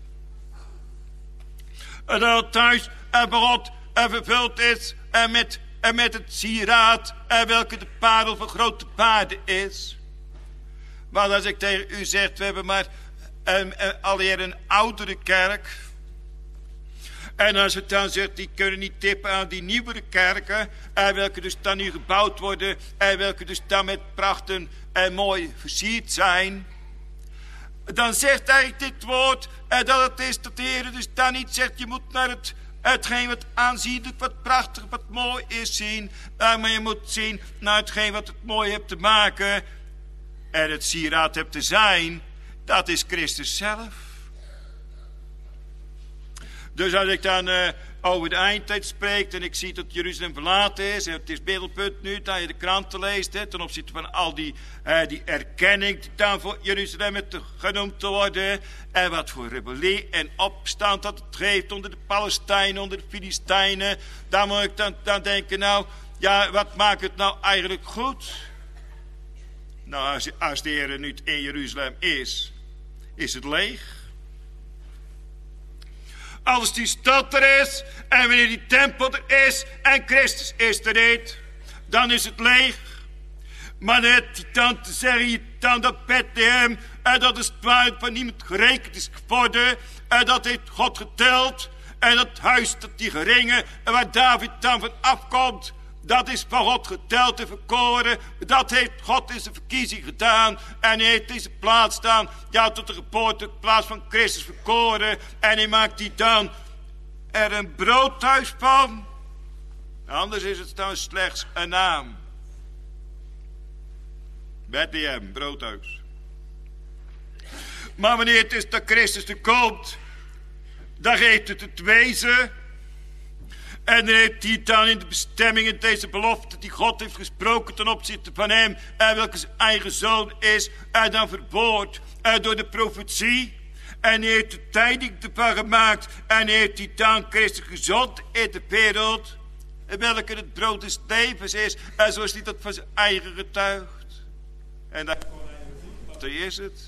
En dat het huis uh, brood en vervuld is en met, en met het sieraad en welke de parel van grote waarde is. Maar als ik tegen u zeg, we hebben maar um, uh, alweer een oudere kerk. En als het dan zegt, die kunnen niet tippen aan die nieuwere kerken, en welke dus dan nu gebouwd worden, en welke dus dan met prachten en mooi versierd zijn. Dan zegt eigenlijk dit woord, en dat het is dat de Heer dus dan niet zegt, je moet naar het hetgeen wat aanzienlijk, wat prachtig, wat mooi is zien. Maar je moet zien naar hetgeen wat het mooi hebt te maken. En het sieraad hebt te zijn. Dat is Christus zelf. Dus als ik dan uh, over de eindtijd spreek en ik zie dat Jeruzalem verlaten is. En het is middelpunt nu dat je de kranten leest. Hè, ten opzichte van al die, uh, die erkenning die dan voor Jeruzalem te, genoemd te worden. En wat voor rebellie en opstand dat het geeft onder de Palestijnen, onder de Filistijnen. Dan moet ik dan, dan denken, nou, ja, wat maakt het nou eigenlijk goed? Nou, als, als de Heer nu in Jeruzalem is, is het leeg. Als die stad er is en wanneer die tempel er is en Christus is er niet, dan is het leeg. Maar net dan te zeggen dan dat Bethlehem en dat is het van niemand gerekend is geworden en dat heeft God geteld en dat huis dat die geringen en waar David dan van afkomt, dat is van God geteld en verkoren. Dat heeft God in zijn verkiezing gedaan. En hij heeft deze plaats dan, ja, tot de geboorteplaats van Christus verkoren. En hij maakt die dan er een broodhuis van. Anders is het dan slechts een naam. Bethlehem, broodhuis. Maar wanneer het is dat Christus er komt, dan geeft het het wezen. En dan heeft hij dan in de bestemming in deze belofte die God heeft gesproken ten opzichte van hem, en welke zijn eigen zoon is, en dan verwoord en door de profetie. En hij heeft de tijding ervan gemaakt, en hij heeft hij dan Christus gezond in de wereld, en welke het brood des levens is, en zoals hij dat van zijn eigen getuigt. En dan wat is het.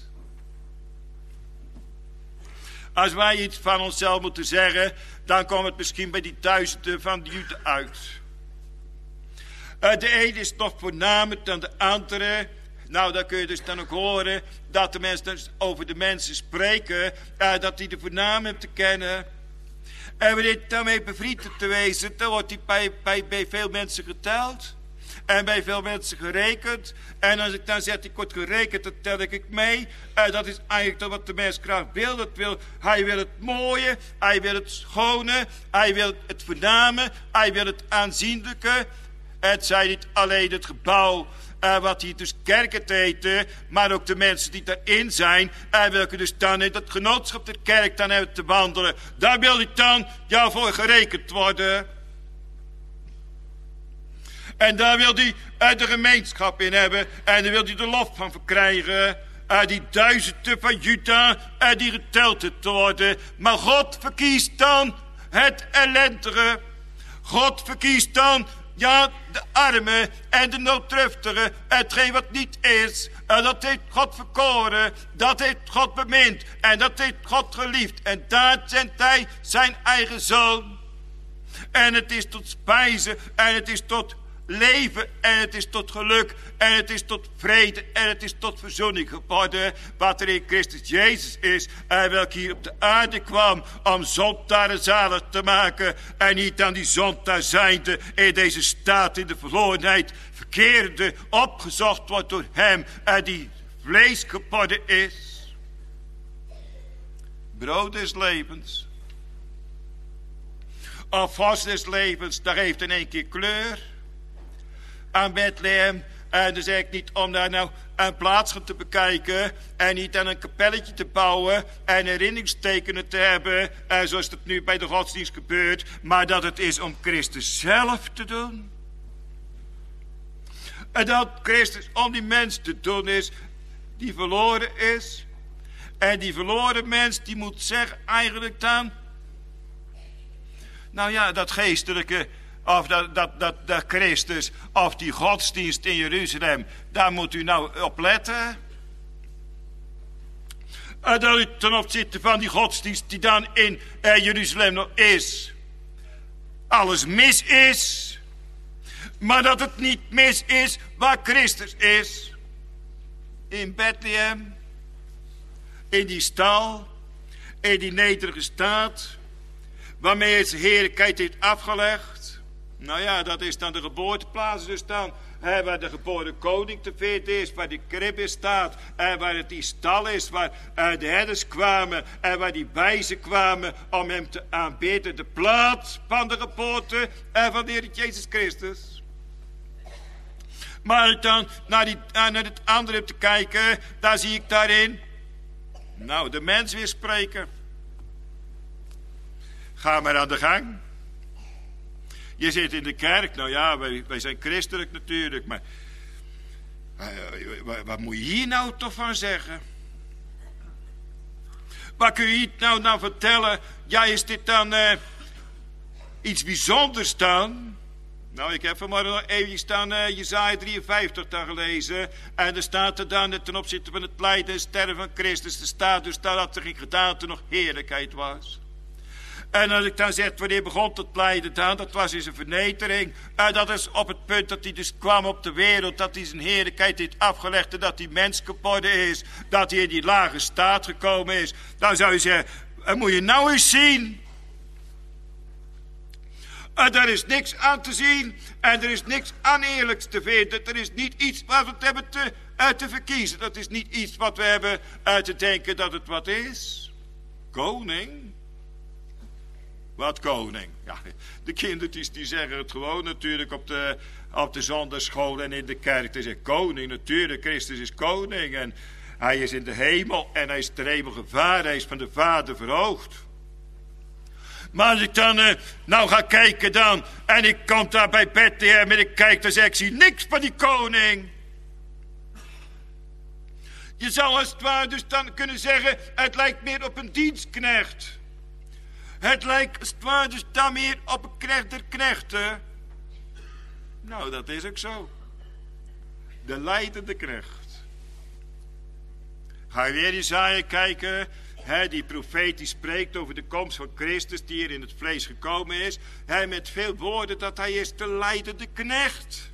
Als wij iets van onszelf moeten zeggen, dan komt het misschien bij die duizenden van de Joden uit. Uh, de een is nog voornamer dan de andere. Nou, dan kun je dus dan ook horen dat de mensen dus over de mensen spreken, uh, dat die de voornaam hebben te kennen. En wanneer daarmee bevriend te wezen, dan wordt die bij, bij, bij veel mensen geteld. En bij veel mensen gerekend. En als ik dan zeg, ik word gerekend, dan tel ik mee. Uh, dat is eigenlijk dan wat de mens graag wil. Dat wil. Hij wil het mooie, hij wil het schone, hij wil het voorname, hij wil het aanzienlijke. Het zijn niet alleen het gebouw, uh, wat hier dus kerken heten, maar ook de mensen die daarin zijn, en uh, welke dus dan in dat genootschap der kerk dan hebben te wandelen. Daar wil ik dan jou voor gerekend worden. En daar wil hij uh, de gemeenschap in hebben. En daar wil hij de lof van verkrijgen. uh, die duizenden van Juda, uh, die geteld te worden. Maar God verkiest dan het ellendige. God verkiest dan, ja, de arme en de nooddruftige, hetgeen wat niet is. En dat heeft God verkoren, dat heeft God bemind en dat heeft God geliefd. En daar zendt hij zijn eigen zoon. En het is tot spijzen en het is tot leven en het is tot geluk en het is tot vrede en het is tot verzoening geworden. Wat er in Christus Jezus is en welke hier op de aarde kwam om zondaren zalig te maken. En niet aan die zondaar zijnde in deze staat in de verlorenheid verkeerde opgezocht wordt door hem en die vlees geworden is. Brood des levens. Of vos des levens, dat heeft in één keer kleur aan Bethlehem. En dan zeg ik niet om daar nou een plaats te bekijken en niet aan een kapelletje te bouwen en herinneringstekenen te hebben, en zoals het nu bij de godsdienst gebeurt, maar dat het is om Christus zelf te doen. En dat Christus om die mens te doen is die verloren is. En die verloren mens die moet zeggen eigenlijk dan, nou ja, dat geestelijke, of dat, dat, dat, dat Christus, of die godsdienst in Jeruzalem, daar moet u nou op letten. En dat u ten opzichte van die godsdienst die dan in eh, Jeruzalem nog is, alles mis is. Maar dat het niet mis is waar Christus is. In Bethlehem, in die stal, in die nederige staat, waarmee hij zijn heerlijkheid heeft afgelegd. Nou ja, dat is dan de geboorteplaats dus dan. Hè, waar de geboren koning te vinden is, waar die krib is staat. En waar het die stal is, waar uh, de herders kwamen. En waar die wijzen kwamen om hem te aanbidden. De plaats van de geboorte en van de Heer Jezus Christus. Maar dan naar, die, uh, naar het andere te kijken, daar zie ik daarin, nou, de mens weer spreken. Ga maar aan de gang. Je zit in de kerk, nou ja, wij, wij zijn christelijk natuurlijk, maar uh, wat, wat moet je hier nou toch van zeggen? Wat kun je hier nou, nou vertellen? Ja, is dit dan uh, iets bijzonders dan? Nou, ik heb vanmorgen nog even staan uh, Jesaja drieënvijftig dan gelezen. En er staat er dan ten opzichte van het lijden en sterven van Christus. Er staat dus dat er geen gedaante nog heerlijkheid was. En als ik dan zeg, wanneer begon het lijden dan? Dat was in zijn vernedering. En dat is op het punt dat hij dus kwam op de wereld. Dat hij zijn heerlijkheid heeft afgelegd. En dat hij mens geworden is. Dat hij in die lage staat gekomen is. Dan zou je zeggen, dat moet je nou eens zien. En er is niks aan te zien. En er is niks oneerlijks te vinden. Er is niet iets wat we hebben te, uh, te verkiezen. Dat is niet iets wat we hebben uh, te denken dat het wat is. Koning. Wat koning? Ja, de kindertjes die zeggen het gewoon natuurlijk op de, op de zondagschool en in de kerk. Ze zeggen koning, natuurlijk, Christus is koning. En hij is in de hemel en hij is ter eeuwige vader. Hij is van de Vader verhoogd. Maar als ik dan uh, nou ga kijken dan, en ik kom daar bij Bethlehem en ik kijk, dan zeg ik, ik zie niks van die koning. Je zou als het ware dus dan kunnen zeggen, het lijkt meer op een dienstknecht. Het lijkt als het ware dus dan meer op een knecht der knechten. Nou, dat is ook zo. De lijdende knecht. Ga je weer Jesaja kijken. He, die profeet die spreekt over de komst van Christus die hier in het vlees gekomen is. He, met veel woorden dat hij is de lijdende knecht.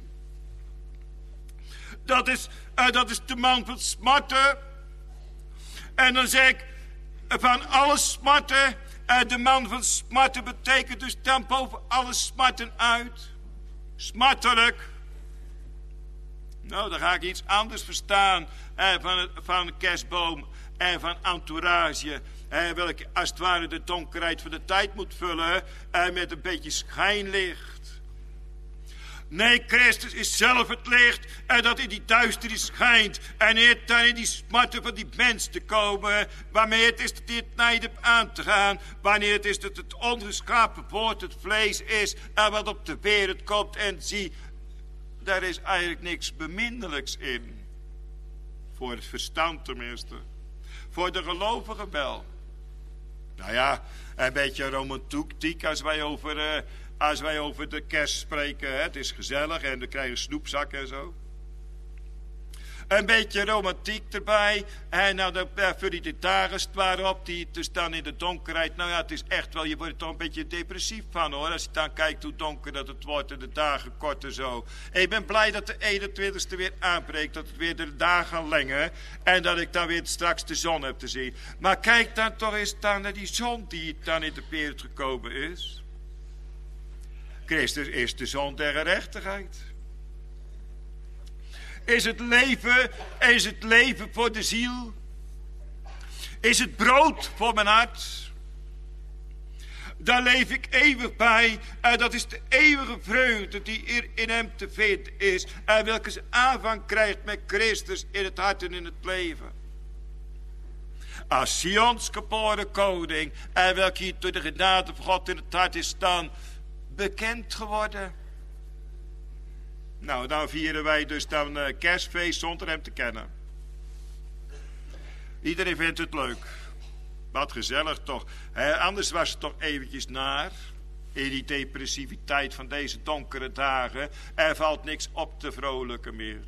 Dat is, uh, dat is de man van smarten. En dan zeg ik, van alle smarten, uh, de man van smarten betekent dus dan boven alle smarten uit. Smartelijk. Nou, dan ga ik iets anders verstaan uh, van, het, van een kerstboom. En van entourage, eh, welke als het ware de donkerheid van de tijd moet vullen, eh, met een beetje schijnlicht. Nee, Christus is zelf het licht, en dat in die duisternis schijnt, en heeft daar in die smarten van die mens te komen, waarmee het is dat hij het lijden aan te gaan, wanneer het is dat het ongeschapen woord het vlees is, en wat op de wereld komt, en zie, daar is eigenlijk niks beminnelijks in. Voor het verstand tenminste. Voor de gelovigen wel. Nou ja, een beetje romantiek als wij over, uh, als wij over de kerst spreken. Hè? Het is gezellig en we krijgen snoepzak en zo. Een beetje romantiek erbij. En nou, de, uh, voor die dagen waarop die te staan in de donkerheid. Nou ja, het is echt wel, je wordt er toch een beetje depressief van hoor. Als je dan kijkt hoe donker dat het wordt en de dagen kort en zo. En ik ben blij dat de eenentwintigste weer aanbreekt. Dat het weer de dagen gaan lengen. En dat ik dan weer straks de zon heb te zien. Maar kijk dan toch eens dan naar die zon die dan in de wereld gekomen is. Christus is de zon der gerechtigheid. Is het leven, is het leven voor de ziel? Is het brood voor mijn hart? Daar leef ik eeuwig bij. En dat is de eeuwige vreugde die hier in hem te vinden is. En welke zijn aanvang krijgt met Christus in het hart en in het leven. Als Sions geboren koning. En welke hier door de genade van God in het hart is dan bekend geworden. Nou, dan vieren wij dus dan uh, kerstfeest zonder hem te kennen. Iedereen vindt het leuk. Wat gezellig toch. He, anders was het toch eventjes naar. In die depressiviteit van deze donkere dagen. Er valt niks op te vrolijken meer.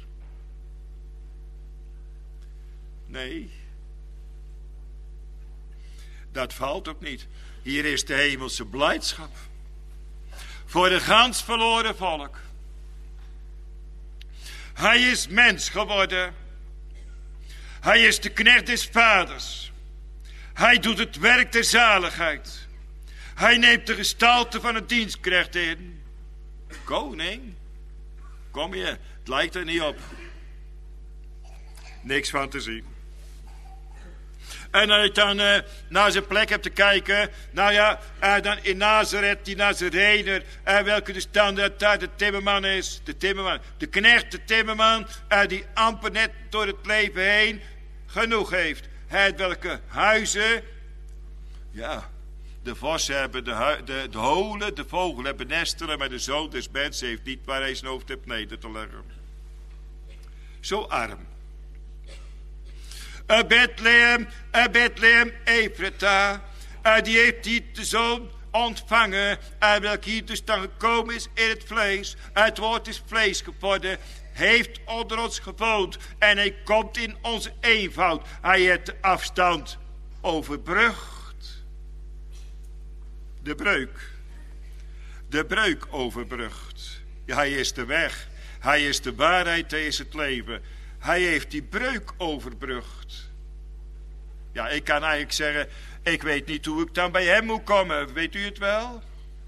Nee. Dat valt ook niet. Hier is de hemelse blijdschap. Voor de gans verloren volk. Hij is mens geworden. Hij is de knecht des vaders. Hij doet het werk der zaligheid. Hij neemt de gestalte van een dienstknecht in. Koning, kom je, het lijkt er niet op. Niks van te zien. En als je dan uh, naar zijn plek hebt te kijken. Nou ja, uh, dan in Nazareth, die Nazarener. Uh, welke dus dan uh, daar de timmerman is. De timmerman. De knecht, de timmerman. Uh, die amper net door het leven heen genoeg heeft. Uit welke huizen. Ja, de vossen hebben de, hu- de, de holen. De vogel hebben nestelen. Maar de zoon des mensen heeft niet waar hij zijn hoofd heeft neder te leggen. Zo arm. Uh, Bethlehem, uh, Bethlehem, Ephrata, uh, die heeft niet de zoon ontvangen, uh, welke hier dus dan gekomen is in het vlees. Uh, het woord is vlees geworden, heeft onder ons gewoond en hij komt in onze eenvoud. Hij heeft de afstand overbrugd. De breuk. De breuk overbrugd. Ja, hij is de weg, hij is de waarheid, hij is het leven. Hij heeft die breuk overbrugd. Ja, ik kan eigenlijk zeggen, ik weet niet hoe ik dan bij hem moet komen. Weet u het wel?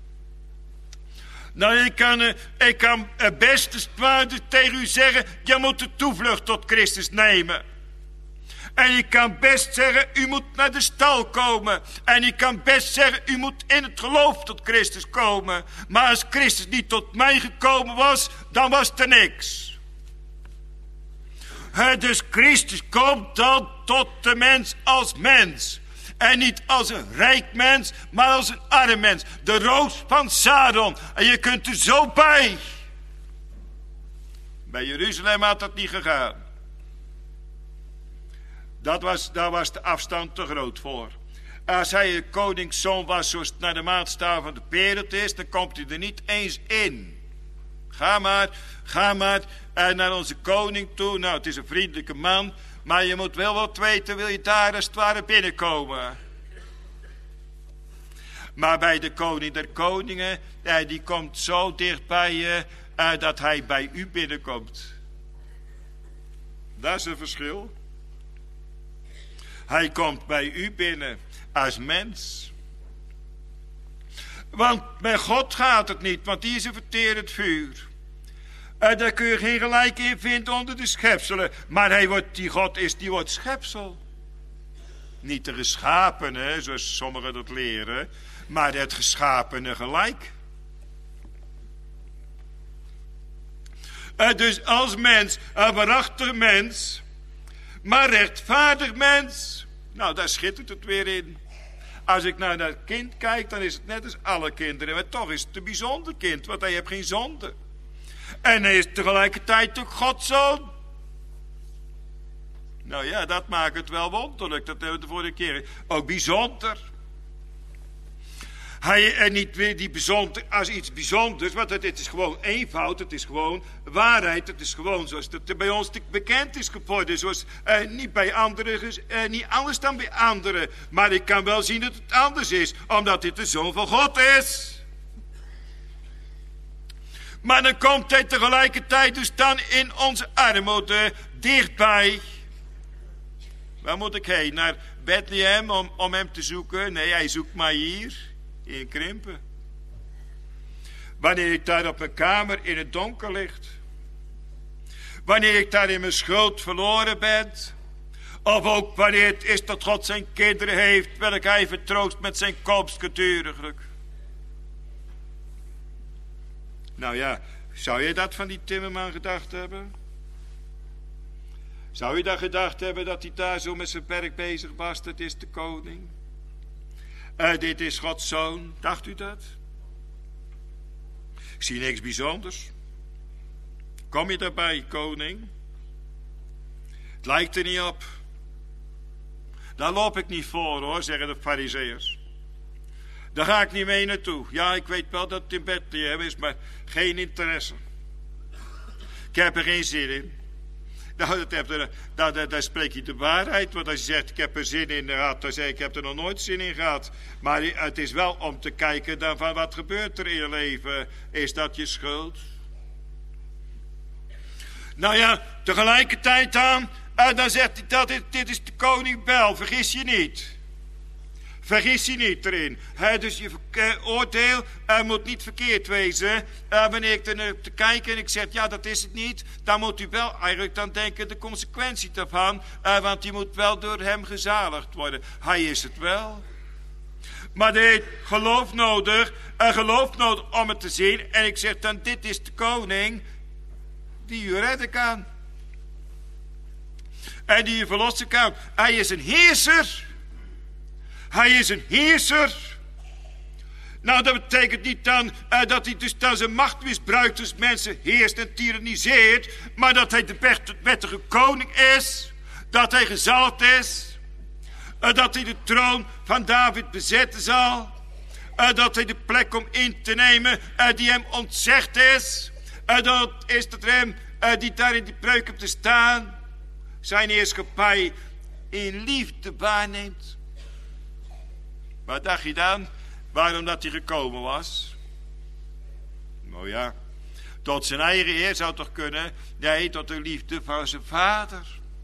Nou, ik kan, ik kan het beste tegen u zeggen, je moet de toevlucht tot Christus nemen. En ik kan best zeggen, u moet naar de stal komen. En ik kan best zeggen, u moet in het geloof tot Christus komen. Maar als Christus niet tot mij gekomen was, dan was er niks. Dus Christus komt dan tot de mens als mens. En niet als een rijk mens, maar als een arm mens. De roos van Saron. En je kunt er zo bij. Bij Jeruzalem had dat niet gegaan. Dat was, daar was de afstand te groot voor. Als hij een koningszoon was zoals het naar de maatstaf van de wereld is, dan komt hij er niet eens in. Ga maar, ga maar uh, naar onze koning toe. Nou, het is een vriendelijke man. Maar je moet wel wat weten, wil je daar als het ware binnenkomen. Maar bij de koning der koningen, uh, die komt zo dicht bij je, uh, dat hij bij u binnenkomt. Dat is een verschil. Hij komt bij u binnen als mens. Want met God gaat het niet, want die is een verterend vuur. En daar kun je geen gelijk in vinden onder de schepselen. Maar hij wordt, die God is, die wordt schepsel. Niet de geschapene, zoals sommigen dat leren, maar het geschapene gelijk. En dus als mens, een waarachtig mens, maar rechtvaardig mens. Nou, daar schittert het weer in. Als ik naar dat kind kijk, dan is het net als alle kinderen. Maar toch is het een bijzonder kind, want hij heeft geen zonde. En hij is tegelijkertijd ook Gods zoon. Nou ja, dat maakt het wel wonderlijk. Dat hebben we de vorige keer ook bijzonder. Hij en niet weer die bijzonder als iets bijzonders, want het, het is gewoon eenvoud, het is gewoon waarheid, het is gewoon zoals het bij ons bekend is geworden, zoals uh, niet bij anderen, uh, niet anders dan bij anderen, maar ik kan wel zien dat het anders is, omdat dit de Zoon van God is. Maar dan komt hij tegelijkertijd dus dan in onze armoede dichtbij. Waar moet ik heen? Naar Bethlehem om, om hem te zoeken? Nee, hij zoekt mij hier. In Krimpen. Wanneer ik daar op mijn kamer in het donker ligt. Wanneer ik daar in mijn schuld verloren ben. Of ook wanneer het is dat God zijn kinderen heeft, welk hij vertroost met zijn komstgetuurlijk. Nou ja, zou je dat van die timmerman gedacht hebben? Zou je dat gedacht hebben dat hij daar zo met zijn werk bezig was? Dat is de koning. Uh, dit is Gods zoon, dacht u dat? Ik zie niks bijzonders. Kom je daarbij, koning? Het lijkt er niet op. Daar loop ik niet voor, hoor, zeggen de farizeeërs. Daar ga ik niet mee naartoe. Ja, ik weet wel dat het in Bethlehem is, maar geen interesse. Ik heb er geen zin in. Nou, dat, dat, dat, dat spreek je de waarheid. Want als je zegt, ik heb er zin in gehad, dan zeg ik, ik heb er nog nooit zin in gehad. Maar het is wel om te kijken dan van wat gebeurt er in je leven. Is dat je schuld? Nou ja, tegelijkertijd dan, dan zegt hij dat dit, dit is de koning Bel, vergis je niet. Vergis je niet erin. He, dus je uh, oordeel uh, moet niet verkeerd wezen. Uh, wanneer ik er naar te kijken en ik zeg, ja, dat is het niet. Dan moet u wel eigenlijk dan denken de consequentie daarvan. Uh, want die moet wel door hem gezaligd worden. Hij is het wel. Maar hij heeft geloof nodig. Uh, geloof nodig om het te zien. En ik zeg dan, dit is de koning die u redden kan. En die u verlossen kan. Hij is een heerser. Hij is een heerser. Nou, dat betekent niet dan uh, dat hij dus dan zijn macht misbruikt, dus mensen heerst en tyranniseert, maar dat hij de wettige koning is, dat hij gezalfd is, uh, dat hij de troon van David bezetten zal, uh, dat hij de plek om in te nemen uh, die hem ontzegd is, uh, dat is dat hem uh, die daar in die preuk op te staan, zijn heerschappij in liefde waarneemt. Wat dacht je dan? Waarom dat hij gekomen was? Nou ja, tot zijn eigen eer zou toch kunnen. Nee, tot de liefde van zijn vader.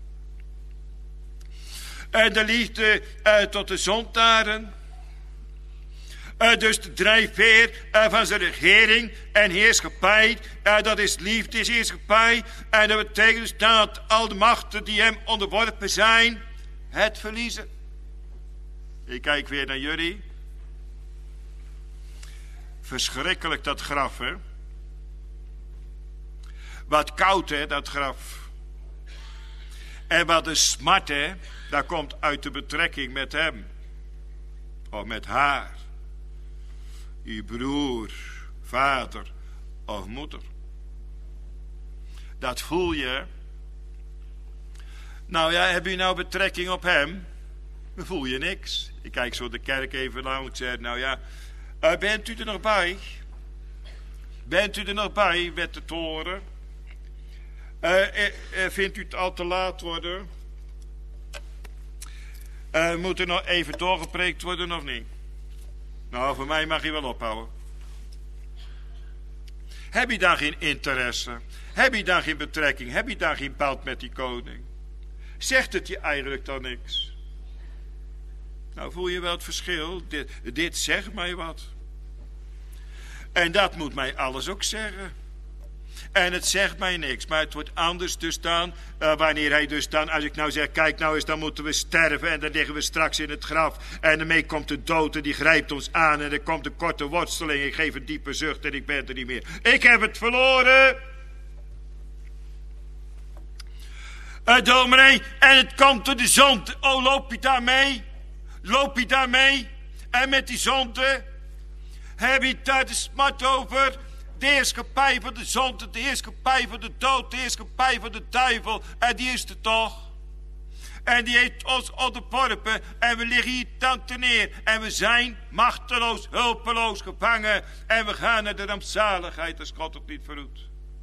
En de liefde uh, tot de zondaren. Uh, dus de drijfveer uh, van zijn regering en heerschappij. Uh, dat is liefde, is heerschappij. En dat betekent dus dat al de machten die hem onderworpen zijn, het verliezen. Ik kijk weer naar jullie. Verschrikkelijk dat graf, hè. Wat koud, hè, dat graf. En wat een smart, hè. Dat komt uit de betrekking met hem. Of met haar. Uw broer, vader of moeder. Dat voel je. Nou ja, heb je nou betrekking op hem? Dan voel je niks. Ik kijk zo de kerk even aan. Ik zeg, nou ja, uh, bent u er nog bij? Bent u er nog bij, met de toren? Uh, uh, uh, vindt u het al te laat worden? Uh, moet er nog even doorgepreekt worden of niet? Nou, voor mij mag je wel ophouden. Heb je dan geen interesse? Heb je dan geen betrekking? Heb je dan geen band met die koning? Zegt het je eigenlijk dan niks? Nou, voel je wel het verschil? Dit, dit zegt mij wat. En dat moet mij alles ook zeggen. En het zegt mij niks, maar het wordt anders dus dan, uh, wanneer hij dus dan, als ik nou zeg, kijk nou eens, dan moeten we sterven en dan liggen we straks in het graf. En daarmee komt de dood en die grijpt ons aan en er komt een korte worsteling, ik geef een diepe zucht en ik ben er niet meer. Ik heb het verloren. Uh, dominee, en het komt door de zonde. Oh, loop je daarmee? Loop je daarmee? En met die zonde? Heb je daar de smart over? De heerschappij van de zonde, de heerschappij van de dood, de heerschappij van de duivel. En die is er toch? En die heeft ons onderworpen en we liggen hier dan te neer. En we zijn machteloos, hulpeloos gevangen. En we gaan naar de rampzaligheid als God het niet verhoedt.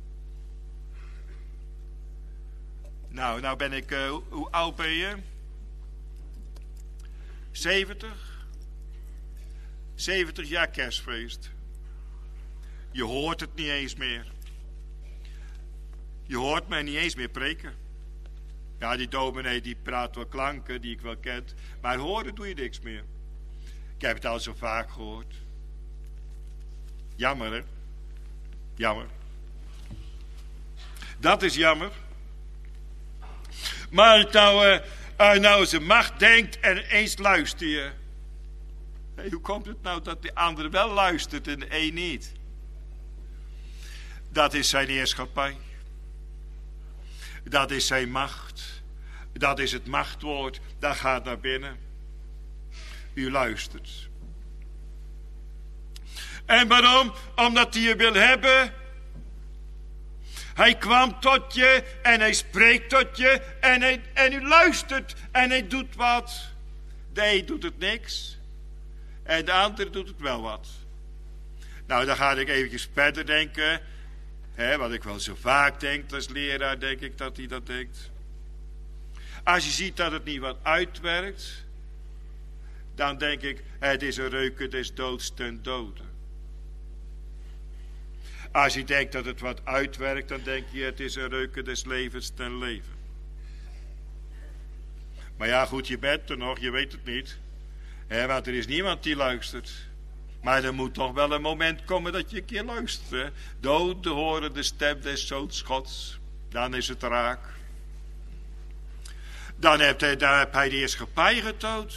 Nou, nou ben ik, uh, hoe oud ben je? zeventig? zeventig jaar kerstfeest. Je hoort het niet eens meer. Je hoort mij niet eens meer preken. Ja, die dominee die praat wel klanken die ik wel ken. Maar horen doe je niks meer. Ik heb het al zo vaak gehoord. Jammer, hè? Jammer. Dat is jammer. Maar nou, uh, nou zijn macht denkt en eens luister je. Hey, hoe komt het nou dat de andere wel luistert en de een niet? Dat is zijn heerschappij. Dat is zijn macht. Dat is het machtwoord. Dat gaat naar binnen. U luistert. En waarom? Omdat hij je wil hebben. Hij kwam tot je en hij spreekt tot je en, hij, en u luistert en hij doet wat. De een doet het niks en de andere doet het wel wat. Nou, dan ga ik eventjes verder denken. Hè, wat ik wel zo vaak denk als leraar, denk ik dat hij dat denkt. Als je ziet dat het niet wat uitwerkt, dan denk ik, het is een reuken des doods ten dode. Als je denkt dat het wat uitwerkt, dan denk je, het is een reuken des levens ten leven. Maar ja, goed, je bent er nog, je weet het niet. He, want er is niemand die luistert. Maar er moet toch wel een moment komen dat je een keer luistert. He. Dood te horen de stem des zoons Gods. Dan is het raak. Dan heeft hij, dan heeft hij de heerschappij getoond.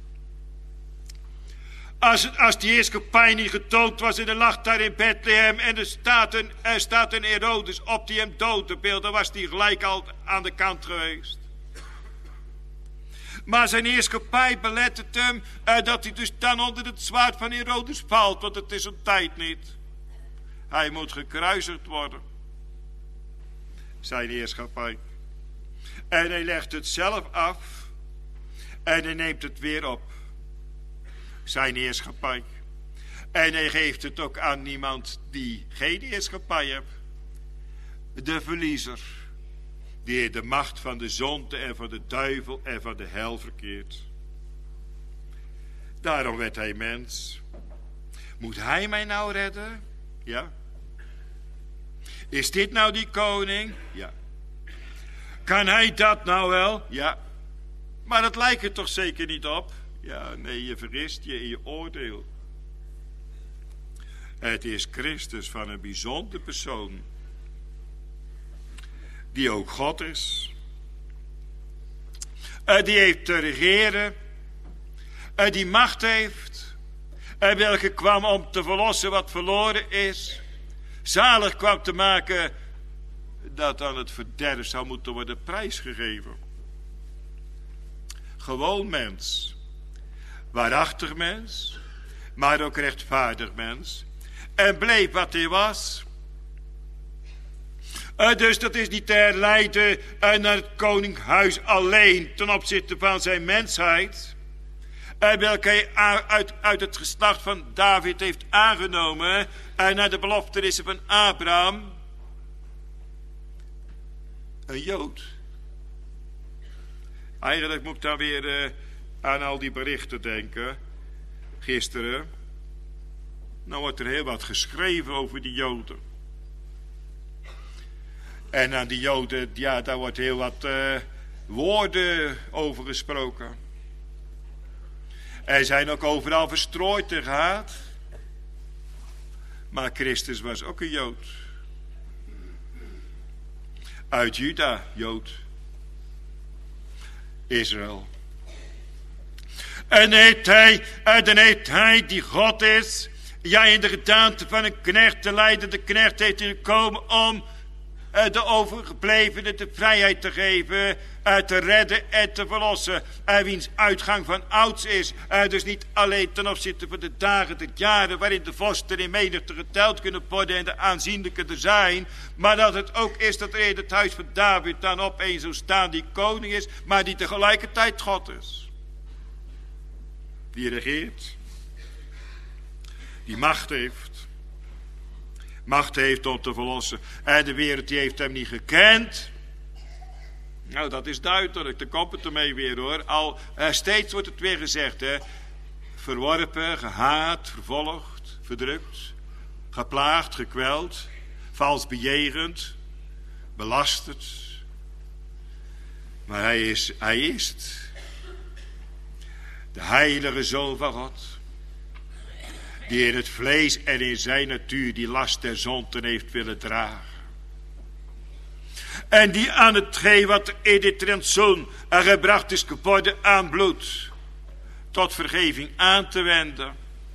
Als, als die heerschappij niet getoond was en er lag daar in Bethlehem en er staat een, er staat een Herodes op die hem doodde beeld, dan was die gelijk al aan de kant geweest. Maar zijn heerschappij belet het hem uh, dat hij dus dan onder het zwaard van Herodes valt, want het is een tijd niet. Hij moet gekruisigd worden. Zijn heerschappij. En hij legt het zelf af en hij neemt het weer op. Zijn heerschappij. En hij geeft het ook aan niemand die geen heerschappij heeft. De verliezer. Die de macht van de zonde en van de duivel en van de hel verkeert. Daarom werd hij mens. Moet hij mij nou redden? Ja. Is dit nou die koning? Ja. Kan hij dat nou wel? Ja. Maar dat lijkt er toch zeker niet op? Ja, nee, je vergist je in je oordeel. Het is Christus van een bijzondere persoon. Die ook God is. Uh, die heeft te regeren. Uh, die macht heeft. En uh, welke kwam om te verlossen wat verloren is. Zalig kwam te maken dat aan het verderf zou moeten worden prijsgegeven. Gewoon mens. Waarachtig mens. Maar ook rechtvaardig mens. En bleef wat hij was. Uh, dus dat is niet te herleiden uh, naar het koninghuis alleen ten opzichte van zijn mensheid. Uh, welke hij uit, uit het geslacht van David heeft aangenomen. Uh, naar de beloftenissen van Abraham. Een Jood. Eigenlijk moet ik dan weer uh, aan al die berichten denken. Gisteren. Nou wordt er heel wat geschreven over die Joden. En aan die Joden, ja, daar wordt heel wat uh, woorden over gesproken. Er zijn ook overal verstrooid en gehaat. Maar Christus was ook een Jood. Uit Juda, Jood. Israël. En heeft hij, en dan heeft hij die God is, ja, in de gedaante van een knecht te leiden. De knecht heeft hij gekomen om de overgeblevenen de vrijheid te geven, te redden en te verlossen. Wiens uitgang van ouds is, dus niet alleen ten opzichte van de dagen, de jaren waarin de vorsten in menigte geteld kunnen worden en de aanzienlijke er zijn, maar dat het ook is dat er in het huis van David dan opeens zo staan die koning is, maar die tegelijkertijd God is. Die regeert, die macht heeft. Macht heeft om te verlossen. En de wereld die heeft hem niet gekend. Nou, dat is duidelijk. Daar komt het ermee weer hoor. Al eh, steeds wordt het weer gezegd. Hè. Verworpen, gehaat, vervolgd, verdrukt. Geplaagd, gekweld. Vals bejegend. Belasterd. Maar hij is, hij is het. De heilige Zoon van God. Die in het vlees en in zijn natuur die last der zonden heeft willen dragen. En die aan hetgeen wat in dit rantsoen gebracht is geworden aan bloed, tot vergeving aan te wenden.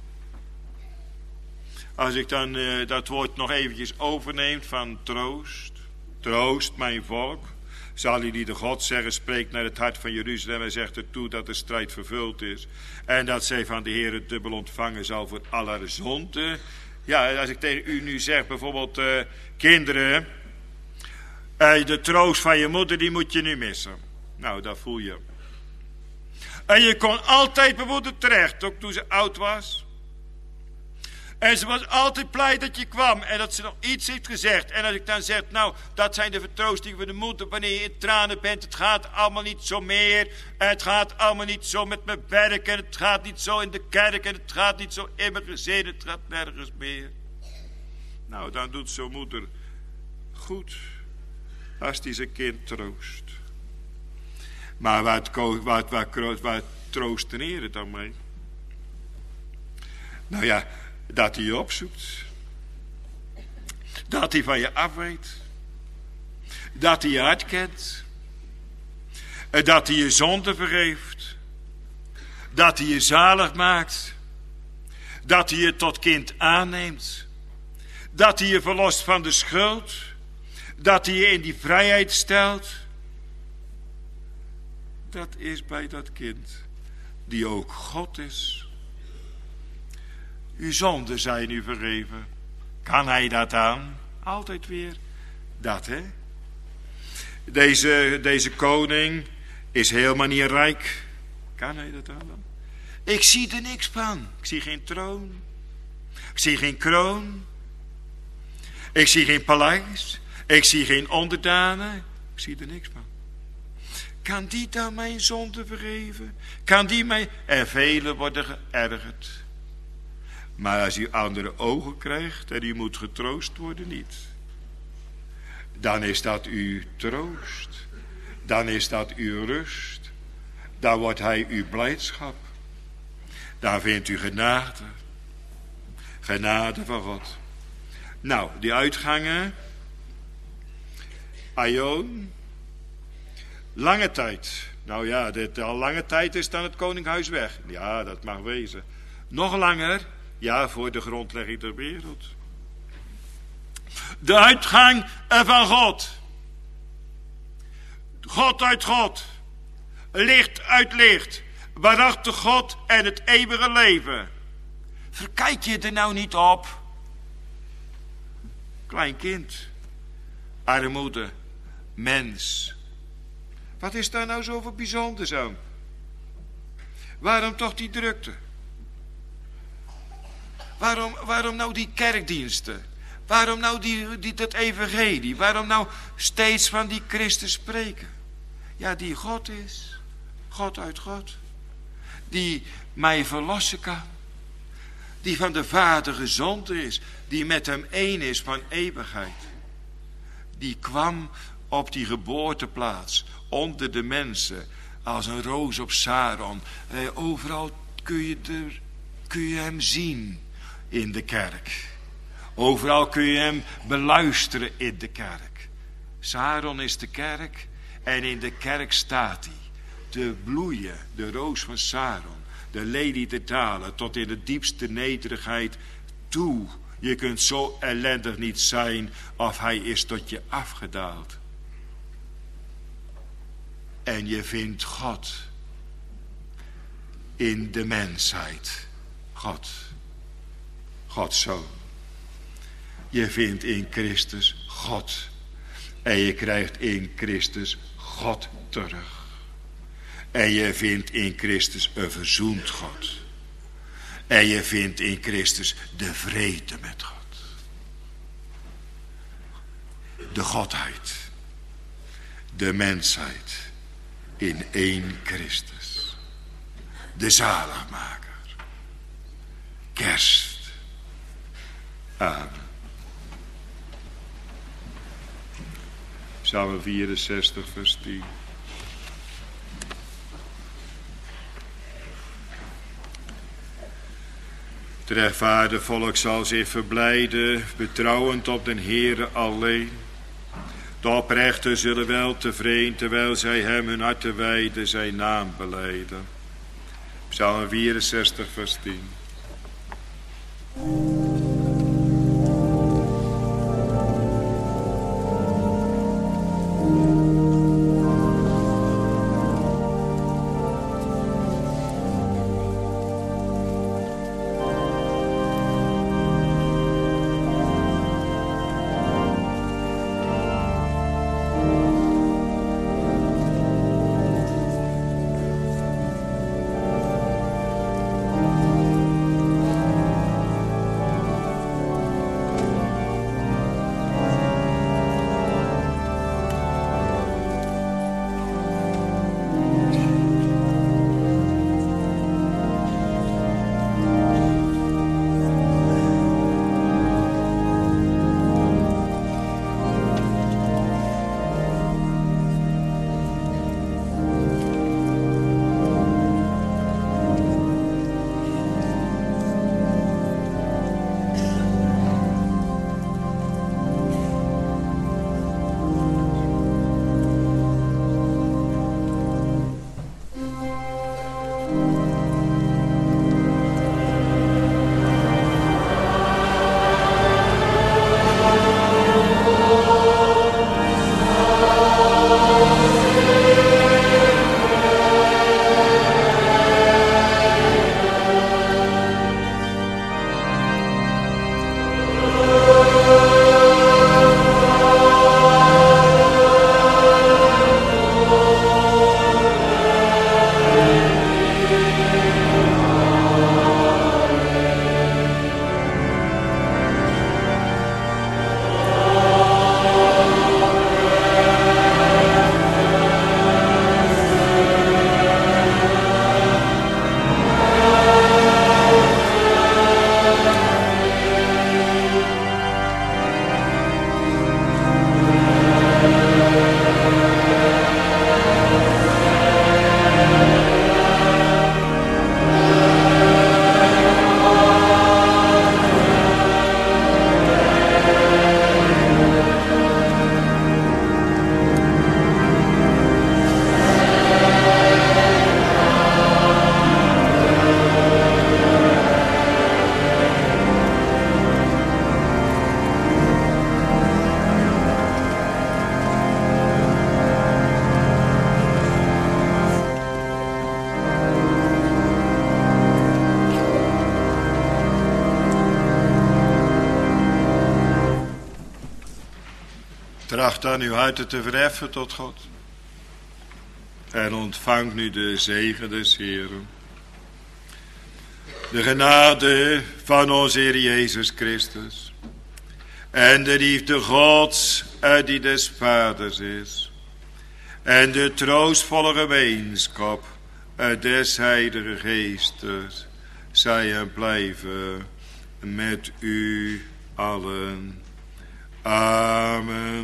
Als ik dan uh, dat woord nog eventjes overneem van troost. Troost mijn volk. Zal hij die de God zeggen, spreekt naar het hart van Jeruzalem en zegt er toe dat de strijd vervuld is. En dat zij van de Heer dubbel ontvangen zal voor aller zonde. Ja, als ik tegen u nu zeg bijvoorbeeld, uh, kinderen, uh, de troost van je moeder die moet je nu missen. Nou, dat voel je. En je kon altijd bij moeder terecht, ook toen ze oud was. En ze was altijd blij dat je kwam en dat ze nog iets heeft gezegd. En als ik dan zeg, nou, dat zijn de vertroostingen van de moeder wanneer je in tranen bent. Het gaat allemaal niet zo meer. En het gaat allemaal niet zo met mijn werk. En het gaat niet zo in de kerk. En het gaat niet zo in mijn gezin. Het gaat nergens meer. Nou, dan doet zo'n moeder goed als die zijn kind troost. Maar wat, wat, wat, wat, wat troosten heren dan mee? Nou ja, dat hij je opzoekt. Dat hij van je afweet. Dat hij je hart kent. Dat hij je zonde vergeeft. Dat hij je zalig maakt. Dat hij je tot kind aanneemt. Dat hij je verlost van de schuld. Dat hij je in die vrijheid stelt. Dat is bij dat kind die ook God is. Uw zonden zijn u vergeven. Kan hij dat aan? Altijd weer dat, hè? Deze, deze koning is helemaal niet rijk. Kan hij dat aan dan? Ik zie er niks van. Ik zie geen troon. Ik zie geen kroon. Ik zie geen paleis. Ik zie geen onderdanen. Ik zie er niks van. Kan die dan mijn zonde vergeven? Kan die mij... En velen worden geërgerd. Maar als u andere ogen krijgt en u moet getroost worden, niet. Dan is dat uw troost. Dan is dat uw rust. Dan wordt hij uw blijdschap. Dan vindt u genade. Genade van God. Nou, die uitgangen. Aion. Lange tijd. Nou ja, dit, al lange tijd is dan het koninghuis weg. Ja, dat mag wezen. Nog langer. Ja, voor de grondlegging der wereld. De uitgang van God. God uit God. Licht uit licht. Waarachtig God en het eeuwige leven. Verkijk je er nou niet op? Klein kind. Armoede. Mens. Wat is daar nou zoveel bijzonders aan? Waarom toch die drukte? Waarom, waarom nou die kerkdiensten? Waarom nou die, die, dat evangelie? Waarom nou steeds van die Christus spreken? Ja, die God is. God uit God. Die mij verlossen kan. Die van de Vader gezonden is. Die met hem één is van eeuwigheid. Die kwam op die geboorteplaats. Onder de mensen. Als een roos op Saron. Eh, overal kun je, er, kun je hem zien. In de kerk. Overal kun je hem beluisteren in de kerk. Saron is de kerk. En in de kerk staat hij. Te bloeien. De roos van Saron. De lelie te dalen. Tot in de diepste nederigheid toe. Je kunt zo ellendig niet zijn of hij is tot je afgedaald. En je vindt God in de mensheid. God. Gods Zoon. Je vindt in Christus God. En je krijgt in Christus God terug. En je vindt in Christus een verzoend God. En je vindt in Christus de vrede met God. De Godheid. De mensheid. In één Christus. De zaligmaker. Kerst. Amen. Psalm vierenzestig vers tien. Het rechtvaardige volk zal zich verblijden, betrouwend op den Heere alleen. De oprechten zullen wel tevreden, terwijl zij hem hun harten wijden, zijn naam belijden. Psalm vierenzestig vers tien. Tracht dan uw harten te verheffen tot God. En ontvang nu de zegen des Heeren. De genade van onze Heer Jezus Christus. En de liefde Gods uit die des Vaders is. En de troostvolle gemeenschap uit des Heilige Geestes. Zij en blijven met u allen. Amen.